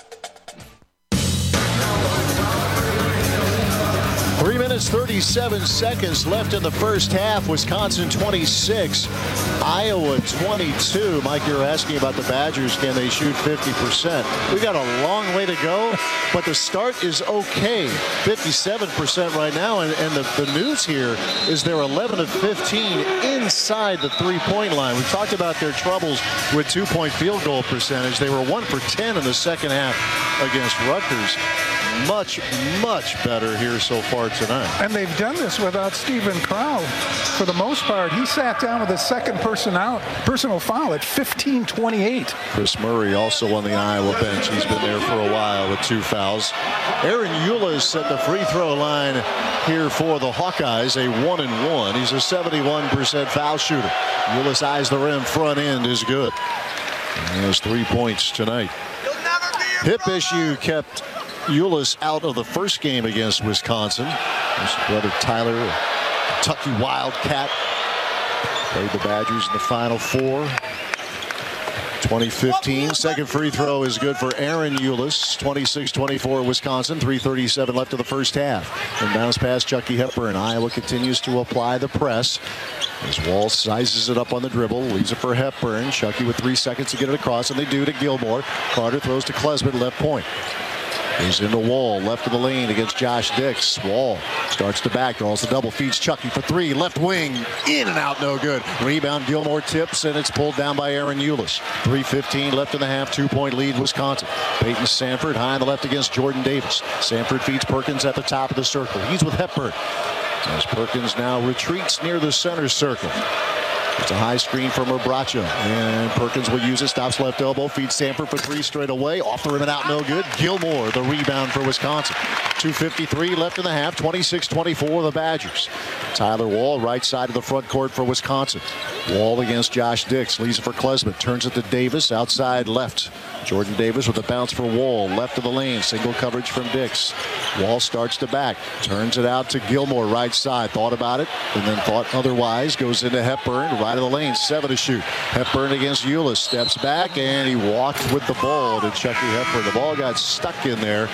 Three minutes, thirty-seven seconds left in the first half. Wisconsin twenty-six, Iowa twenty-two. Mike, you're asking about the Badgers. Can they shoot fifty percent? We got a long way to go, but the start is okay. fifty-seven percent right now, and, and the, the news here is they're eleven of fifteen inside the three-point line. We talked about their troubles with two-point field goal percentage. They were one for ten in the second half against Rutgers. Much, much better here so far tonight. And they've done this without Steven Crowl for the most part. He sat down with his second person out, personal foul at fifteen twenty-eight. Chris Murray also on the Iowa bench. He's been there for a while with two fouls. Aaron Eulis at the free throw line here for the Hawkeyes, a one and one. He's a seventy-one percent foul shooter. Eulis eyes the rim, front end is good. And he has three points tonight. Hip issue kept Eulis out of the first game against Wisconsin. His brother Tyler, a Kentucky Wildcat, played the Badgers in the Final Four. twenty fifteen. Second free throw is good for Aaron Eulis. twenty-six twenty-four Wisconsin. three thirty-seven left of the first half. And bounce past Chucky Hepburn. Iowa continues to apply the press. As Wall sizes it up on the dribble, leaves it for Hepburn. Chucky with three seconds to get it across, and they do to Gilmore. Carter throws to Klesmit, left point. He's into Wall, left of the lane against Josh Dix. Wall starts to back, draws the double, feeds Chucky for three, left wing, in and out, no good. Rebound, Gilmore tips, and it's pulled down by Aaron Eulis. three fifteen left in the half, two-point lead, Wisconsin. Peyton Sanford high on the left against Jordan Davis. Sanford feeds Perkins at the top of the circle. He's with Hepburn. As Perkins now retreats near the center circle. It's a high screen from Rebraca, and Perkins will use it, stops left elbow, feeds Sanford for three straight away, off the rim and out, no good. Gilmore, the rebound for Wisconsin. two fifty-three left in the half, twenty-six twenty-four the Badgers. Tyler Wall, right side of the front court for Wisconsin. Wall against Josh Dix, leaves it for Klesmit, turns it to Davis, outside left. Jordan Davis with a bounce for Wall, left of the lane, single coverage from Dix. Wall starts to back, turns it out to Gilmore, right side, thought about it, and then thought otherwise, goes into Hepburn, right of the lane, seven to shoot. Hepburn against Eulis, steps back, and he walked with the ball to Chucky Hepburn. The ball got stuck in there.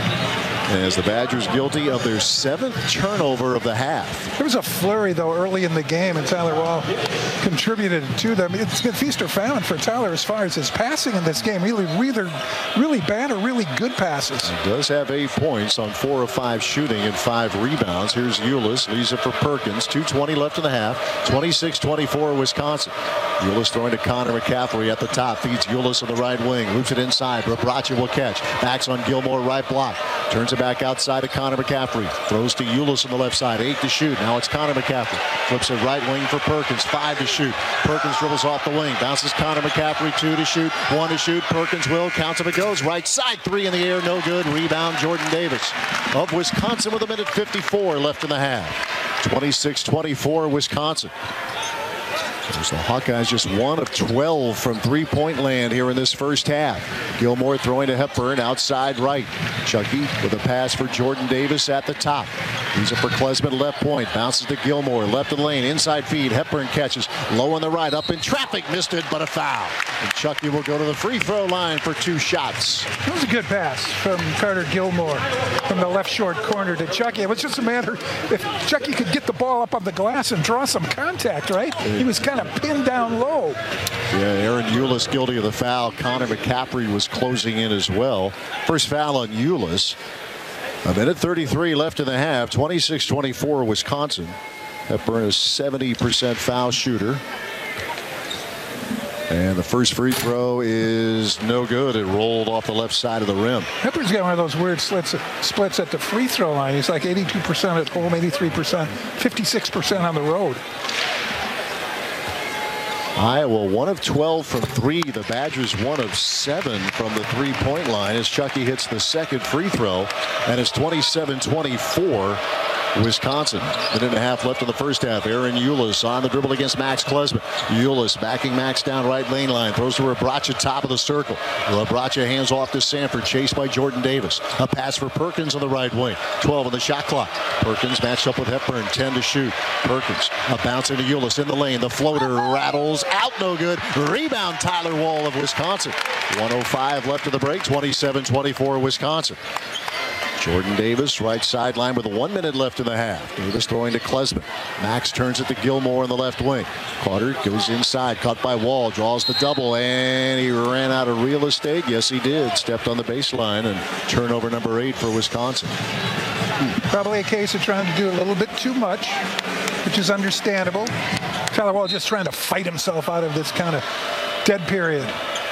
As the Badgers guilty of their seventh turnover of the half. There was a flurry, though, early in the game, and Tyler Wall contributed to them. It's been feast or famine for Tyler as far as his passing in this game. Really, either really bad or really good passes. He does have eight points on four of five shooting and five rebounds. Here's Eulis, leaves it for Perkins. two twenty left in the half. twenty-six twenty-four Wisconsin. Eulis throwing to Connor McCaffrey at the top. Feeds Eulis on the right wing. Loops it inside. Rebraca will catch. Backs on Gilmore, right block. Turns it back outside to Connor McCaffrey. Throws to Eulis on the left side. Eight to shoot. Now it's Connor McCaffrey. Flips it right wing for Perkins. Five to shoot. Perkins dribbles off the wing. Bounces Connor McCaffrey. Two to shoot. One to shoot. Perkins will. Counts if it goes. Right side. Three in the air. No good. Rebound Jordan Davis of Wisconsin with a minute fifty-four left in the half. twenty-six twenty-four Wisconsin. There's the Hawkeyes just one of twelve from three-point land here in this first half. Gilmore throwing to Hepburn outside right. Chucky with a pass for Jordan Davis at the top. He's up for Klesmit, left point. Bounces to Gilmore, left of the lane. Inside feed. Hepburn catches. Low on the right. Up in traffic. Missed it, but a foul. And Chucky will go to the free throw line for two shots. That was a good pass from Carter Gilmore from the left short corner to Chucky. It was just a matter if Chucky could get the ball up on the glass and draw some contact, right? He was kind of pinned down low. Yeah, Aaron Eulis guilty of the foul. Connor McCaffrey was closing in as well. First foul on Eulis. A minute thirty-three left in the half. twenty-six twenty-four Wisconsin. Hepburn is seventy percent foul shooter. And the first free throw is no good. It rolled off the left side of the rim. Hepburn's got one of those weird slits, splits at the free throw line. He's like eighty-two percent at home, eighty-three percent, fifty-six percent on the road. Iowa one of twelve from three. The Badgers one of seven from the three-point line as Chucky hits the second free throw. And it's twenty-seven twenty-four Wisconsin. Minute and a half left in the first half. Aaron Eulis on the dribble against Max Klesmit. Eulis backing Max down right lane line. Throws to Rebraca, top of the circle. Rebraca hands off to Sanford, chased by Jordan Davis. A pass for Perkins on the right wing. twelve on the shot clock. Perkins matched up with Hepburn, ten to shoot. Perkins a bounce into Eulis in the lane. The floater rattles out, no good. Rebound Tyler Wall of Wisconsin. one oh five left of the break. twenty-seven twenty-four Wisconsin. Jordan Davis, right sideline with one minute left in the half. Davis throwing to Klesmit. Max turns it to Gilmore in the left wing. Carter goes inside, caught by Wall, draws the double, and he ran out of real estate. Yes, he did. Stepped on the baseline, and turnover number eight for Wisconsin. Probably a case of trying to do a little bit too much, which is understandable. Tyler Wall just trying to fight himself out of this kind of dead period.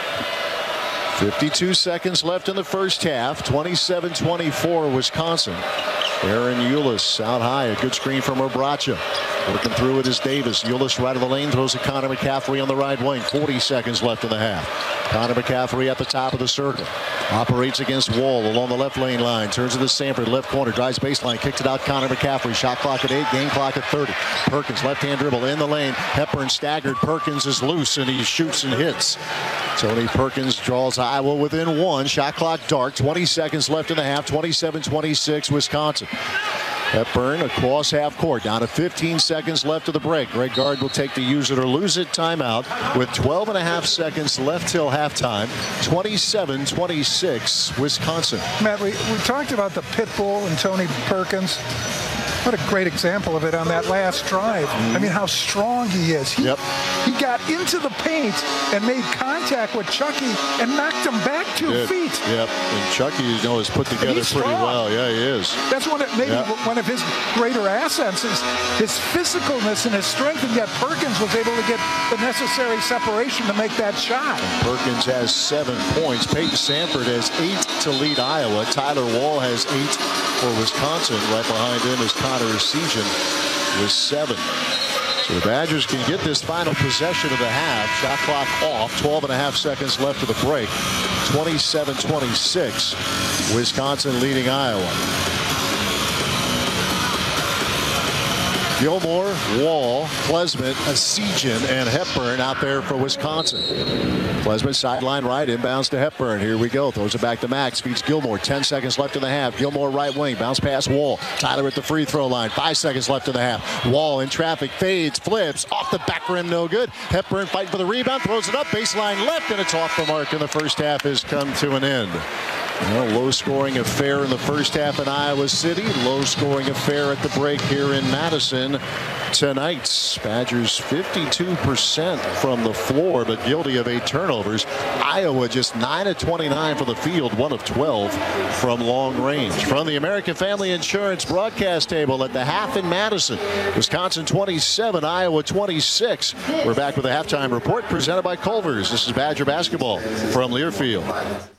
fifty-two seconds left in the first half. twenty-seven twenty-four Wisconsin. Aaron Eulis out high. A good screen from Obracha. Working through it is Davis. Eulis right of the lane. Throws to Connor McCaffrey on the right wing. forty seconds left in the half. Connor McCaffrey at the top of the circle. Operates against Wall along the left lane line. Turns to the Sanford left corner. Drives baseline. Kicks it out. Connor McCaffrey. Shot clock at eight. Game clock at thirty. Perkins left hand dribble in the lane. Hepburn staggered. Perkins is loose and he shoots and hits. Tony Perkins draws Iowa within one. Shot clock dark. twenty seconds left in the half. twenty-seven twenty-six Wisconsin. Hepburn across half court. Down to fifteen seconds left of the break. Greg Gard will take the use it or lose it timeout with twelve and a half seconds left till halftime. twenty-seven twenty-six Wisconsin. Matt, we, we talked about the pit bull and Tony Perkins. What a great example of it on that last drive. Mm. I mean, how strong he is. He, yep. he got into the paint and made contact with Chucky and knocked him back two Good. feet. Yep. And Chucky, you know, is put together pretty well. Yeah, he is. That's one of, maybe yep. one of his greater assets is his physicalness and his strength, and yet Perkins was able to get the necessary separation to make that shot. And Perkins has seven points. Peyton Sanford has eight to lead Iowa. Tyler Wall has eight for Wisconsin. Right behind him is Connor Essegian with seven. So the Badgers can get this final possession of the half. Shot clock off. twelve and a half seconds left of the break. twenty-seven twenty-six. Wisconsin leading Iowa. Gilmore, Wall, Klesmit, Essegian, and Hepburn out there for Wisconsin. Klesmit sideline right, inbounds to Hepburn. Here we go. Throws it back to Max. Feeds Gilmore. ten seconds left in the half. Gilmore right wing. Bounce pass Wall. Tyler at the free throw line. Five seconds left in the half. Wall in traffic. Fades. Flips. Off the back rim. No good. Hepburn fighting for the rebound. Throws it up. Baseline left. And it's off the mark. And the first half has come to an end. Well, low-scoring affair in the first half in Iowa City. Low-scoring affair at the break here in Madison tonight. Badgers fifty-two percent from the floor, but guilty of eight turnovers. Iowa just nine of twenty-nine for the field, one of twelve from long range. From the American Family Insurance broadcast table at the half in Madison, Wisconsin twenty-seven, Iowa twenty-six. We're back with a halftime report presented by Culver's. This is Badger basketball from Learfield.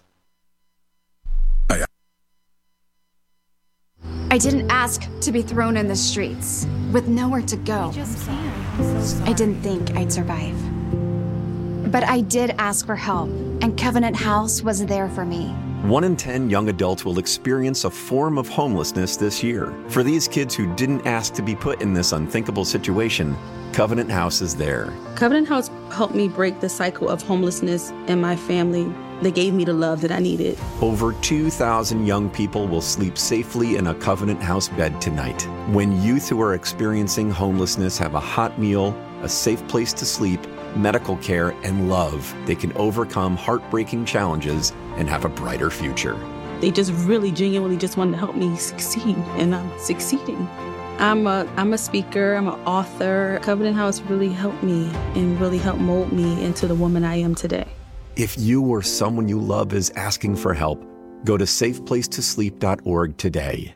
I didn't ask to be thrown in the streets with nowhere to go. I didn't think I'd survive. But I did ask for help, and Covenant House was there for me. One in ten young adults will experience a form of homelessness this year. For these kids who didn't ask to be put in this unthinkable situation, Covenant House is there. Covenant House helped me break the cycle of homelessness in my family. They gave me the love that I needed. Over two thousand young people will sleep safely in a Covenant House bed tonight. When youth who are experiencing homelessness have a hot meal, a safe place to sleep, medical care, and love, they can overcome heartbreaking challenges and have a brighter future. They just really genuinely just wanted to help me succeed, and I'm succeeding. I'm a, I'm a speaker, I'm an author. Covenant House really helped me and really helped mold me into the woman I am today. If you or someone you love is asking for help, go to safe place to sleep dot org today.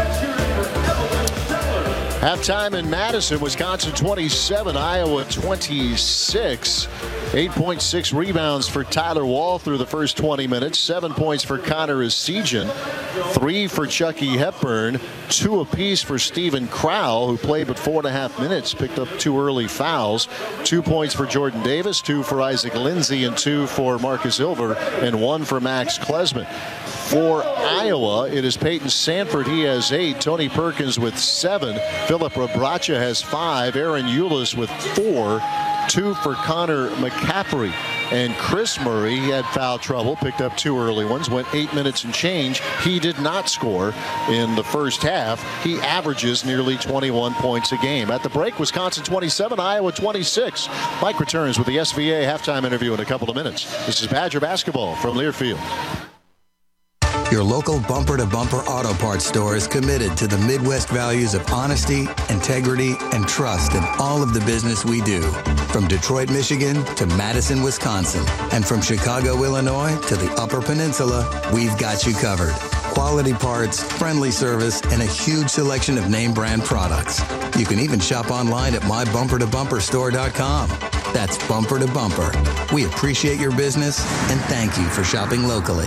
Halftime in Madison, Wisconsin twenty-seven, Iowa twenty-six. eight point six rebounds for Tyler Wall through the first twenty minutes. Seven points for Connor Essegian. Three for Chucky Hepburn. Two apiece for Stephen Crowell, who played but four and a half minutes, picked up two early fouls. Two points for Jordan Davis, two for Isaac Lindsey, and two for Marcus Ilver, and one for Max Klesmit. For Iowa, it is Peyton Sanford. He has eight. Tony Perkins with seven. Philip Obracha has five. Aaron Eulis with four. Two for Connor McCaffrey. And Chris Murray, he had foul trouble, picked up two early ones, went eight minutes and change. He did not score in the first half. He averages nearly twenty-one points a game. At the break, Wisconsin twenty-seven, Iowa twenty-six. Mike returns with the S V A halftime interview in a couple of minutes. This is Badger basketball from Learfield. Your local Bumper to Bumper Auto Parts store is committed to the Midwest values of honesty, integrity, and trust in all of the business we do. From Detroit, Michigan to Madison, Wisconsin, and from Chicago, Illinois to the Upper Peninsula, we've got you covered. Quality parts, friendly service, and a huge selection of name brand products. You can even shop online at my bumper to bumper store dot com. That's Bumper to Bumper. We appreciate your business and thank you for shopping locally.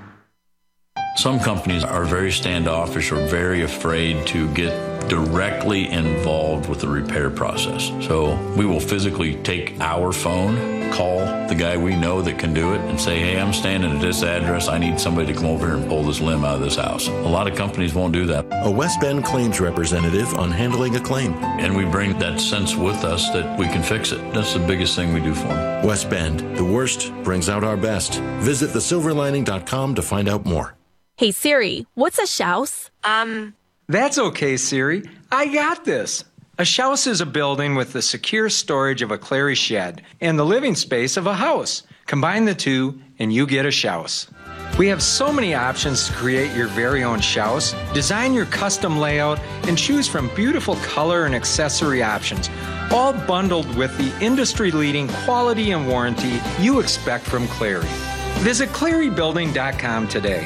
Some companies are very standoffish or very afraid to get directly involved with the repair process. So we will physically take our phone, call the guy we know that can do it, and say, hey, I'm standing at this address. I need somebody to come over here and pull this limb out of this house. A lot of companies won't do that. A West Bend claims representative on handling a claim. And we bring that sense with us that we can fix it. That's the biggest thing we do for them. West Bend, the worst brings out our best. Visit the silver lining dot com to find out more. Hey Siri, what's a shouse? Um... That's okay, Siri. I got this. A shouse is a building with the secure storage of a Clary shed and the living space of a house. Combine the two, and you get a shouse. We have so many options to create your very own shouse, design your custom layout, and choose from beautiful color and accessory options, all bundled with the industry-leading quality and warranty you expect from Clary. Visit clary building dot com today.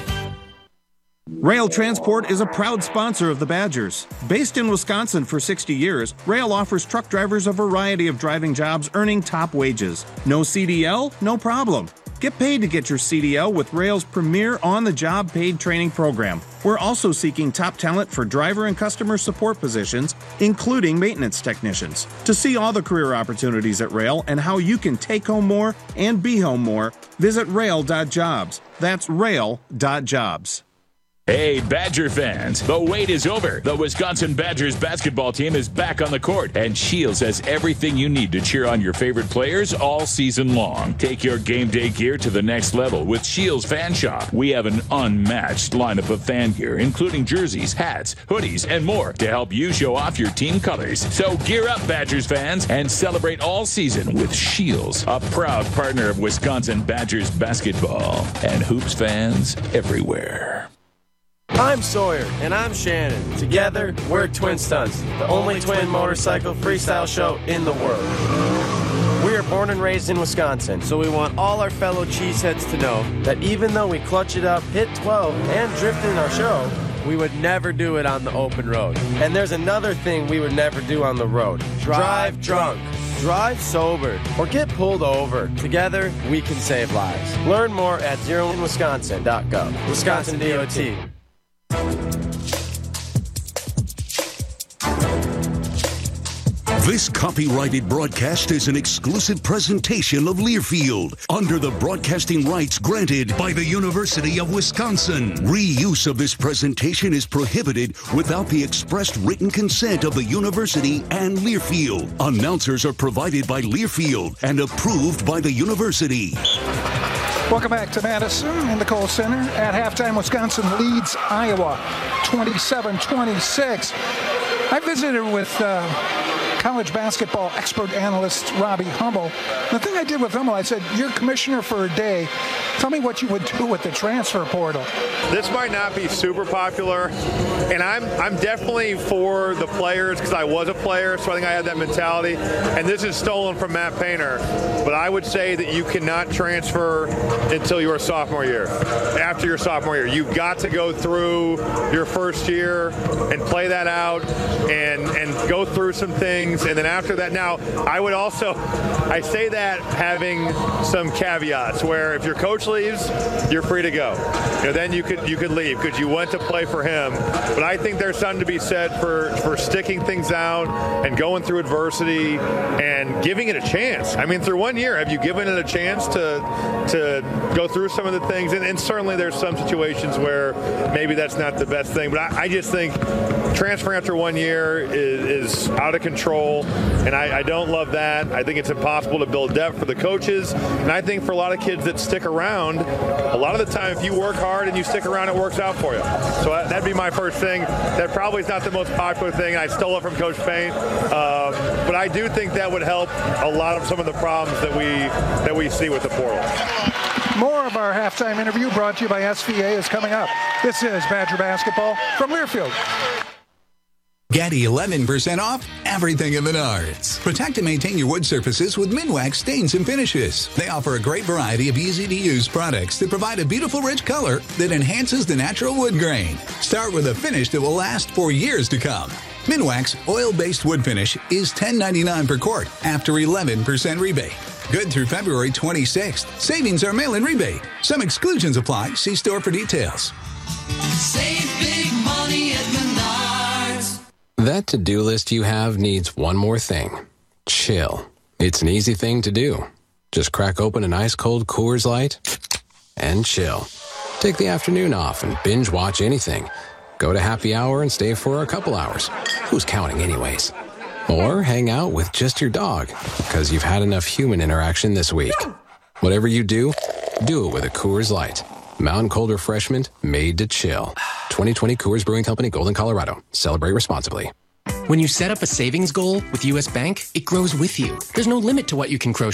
Rail Transport is a proud sponsor of the Badgers. Based in Wisconsin for sixty years, Rail offers truck drivers a variety of driving jobs earning top wages. No C D L? No problem. Get paid to get your C D L with Rail's premier on-the-job paid training program. We're also seeking top talent for driver and customer support positions, including maintenance technicians. To see all the career opportunities at Rail and how you can take home more and be home more, visit rail dot jobs. That's rail dot jobs. Hey, Badger fans, the wait is over. The Wisconsin Badgers basketball team is back on the court, and Shields has everything you need to cheer on your favorite players all season long. Take your game day gear to the next level with Shields Fan Shop. We have an unmatched lineup of fan gear, including jerseys, hats, hoodies, and more to help you show off your team colors. So gear up, Badgers fans, and celebrate all season with Shields, a proud partner of Wisconsin Badgers basketball and hoops fans everywhere. I'm Sawyer. And I'm Shannon. Together, we're Twin Stunts, the only twin motorcycle freestyle show in the world. We are born and raised in Wisconsin, so we want all our fellow cheeseheads to know that even though we clutch it up, hit twelve, and drift in our show, we would never do it on the open road. And there's another thing we would never do on the road. Drive drunk. Drive sober or get pulled over. Together, we can save lives. Learn more at zero in wisconsin dot gov. Wisconsin D O T. This copyrighted broadcast is an exclusive presentation of Learfield under the broadcasting rights granted by the University of Wisconsin. Reuse of this presentation is prohibited without the expressed written consent of the university and Learfield. Announcers are provided by Learfield and approved by the university. Welcome back to Madison in the Kohl Center. At halftime, Wisconsin leads Iowa twenty-seven twenty-six. I visited with uh, college basketball expert analyst Robbie Hummel. The thing I did with Hummel, I said, you're commissioner for a day. Tell me what you would do with the transfer portal. This might not be super popular, and I'm I'm definitely for the players because I was a player, so I think I had that mentality. And this is stolen from Matt Painter, but I would say that you cannot transfer until your sophomore year. After your sophomore year, you've got to go through your first year and play that out and and go through some things, and then after that. Now, I would also, I say that having some caveats where if your coach leaves, you're free to go. You know, then you could you could leave because you went to play for him. But I think there's something to be said for for sticking things out and going through adversity and giving it a chance. I mean, through one year, have you given it a chance to to go through some of the things? And, and certainly there's some situations where maybe that's not the best thing. But I, I just think transfer after one year is, is out of control, and I, I don't love that. I think it's impossible to build depth for the coaches, and I think for a lot of kids that stick around, a lot of the time if you work hard and you stick around, it works out for you. So that'd be my first thing. That probably is not the most popular thing. I stole it from Coach Paint, um, but I do think that would help a lot of some of the problems that we that we see with the portal. More of our halftime interview brought to you by S V A is coming up. This is Badger Basketball from Learfield. Get eleven percent off everything at Menards. Protect and maintain your wood surfaces with Minwax stains and finishes. They offer a great variety of easy-to-use products that provide a beautiful, rich color that enhances the natural wood grain. Start with a finish that will last for years to come. Minwax oil-based wood finish is ten ninety-nine per quart after eleven percent rebate. Good through February twenty-sixth. Savings are mail-in rebate. Some exclusions apply. See store for details. Save big money at Menards. That to-do list you have needs one more thing. Chill. It's an easy thing to do. Just crack open an ice-cold Coors Light and chill. Take the afternoon off and binge watch anything. Go to happy hour and stay for a couple hours. Who's counting anyways? Or hang out with just your dog, because you've had enough human interaction this week. Whatever you do, do it with a Coors Light. Mountain Cold Refreshment made to chill. twenty twenty Coors Brewing Company, Golden, Colorado. Celebrate responsibly. When you set up a savings goal with U S Bank, it grows with you. There's no limit to what you can crochet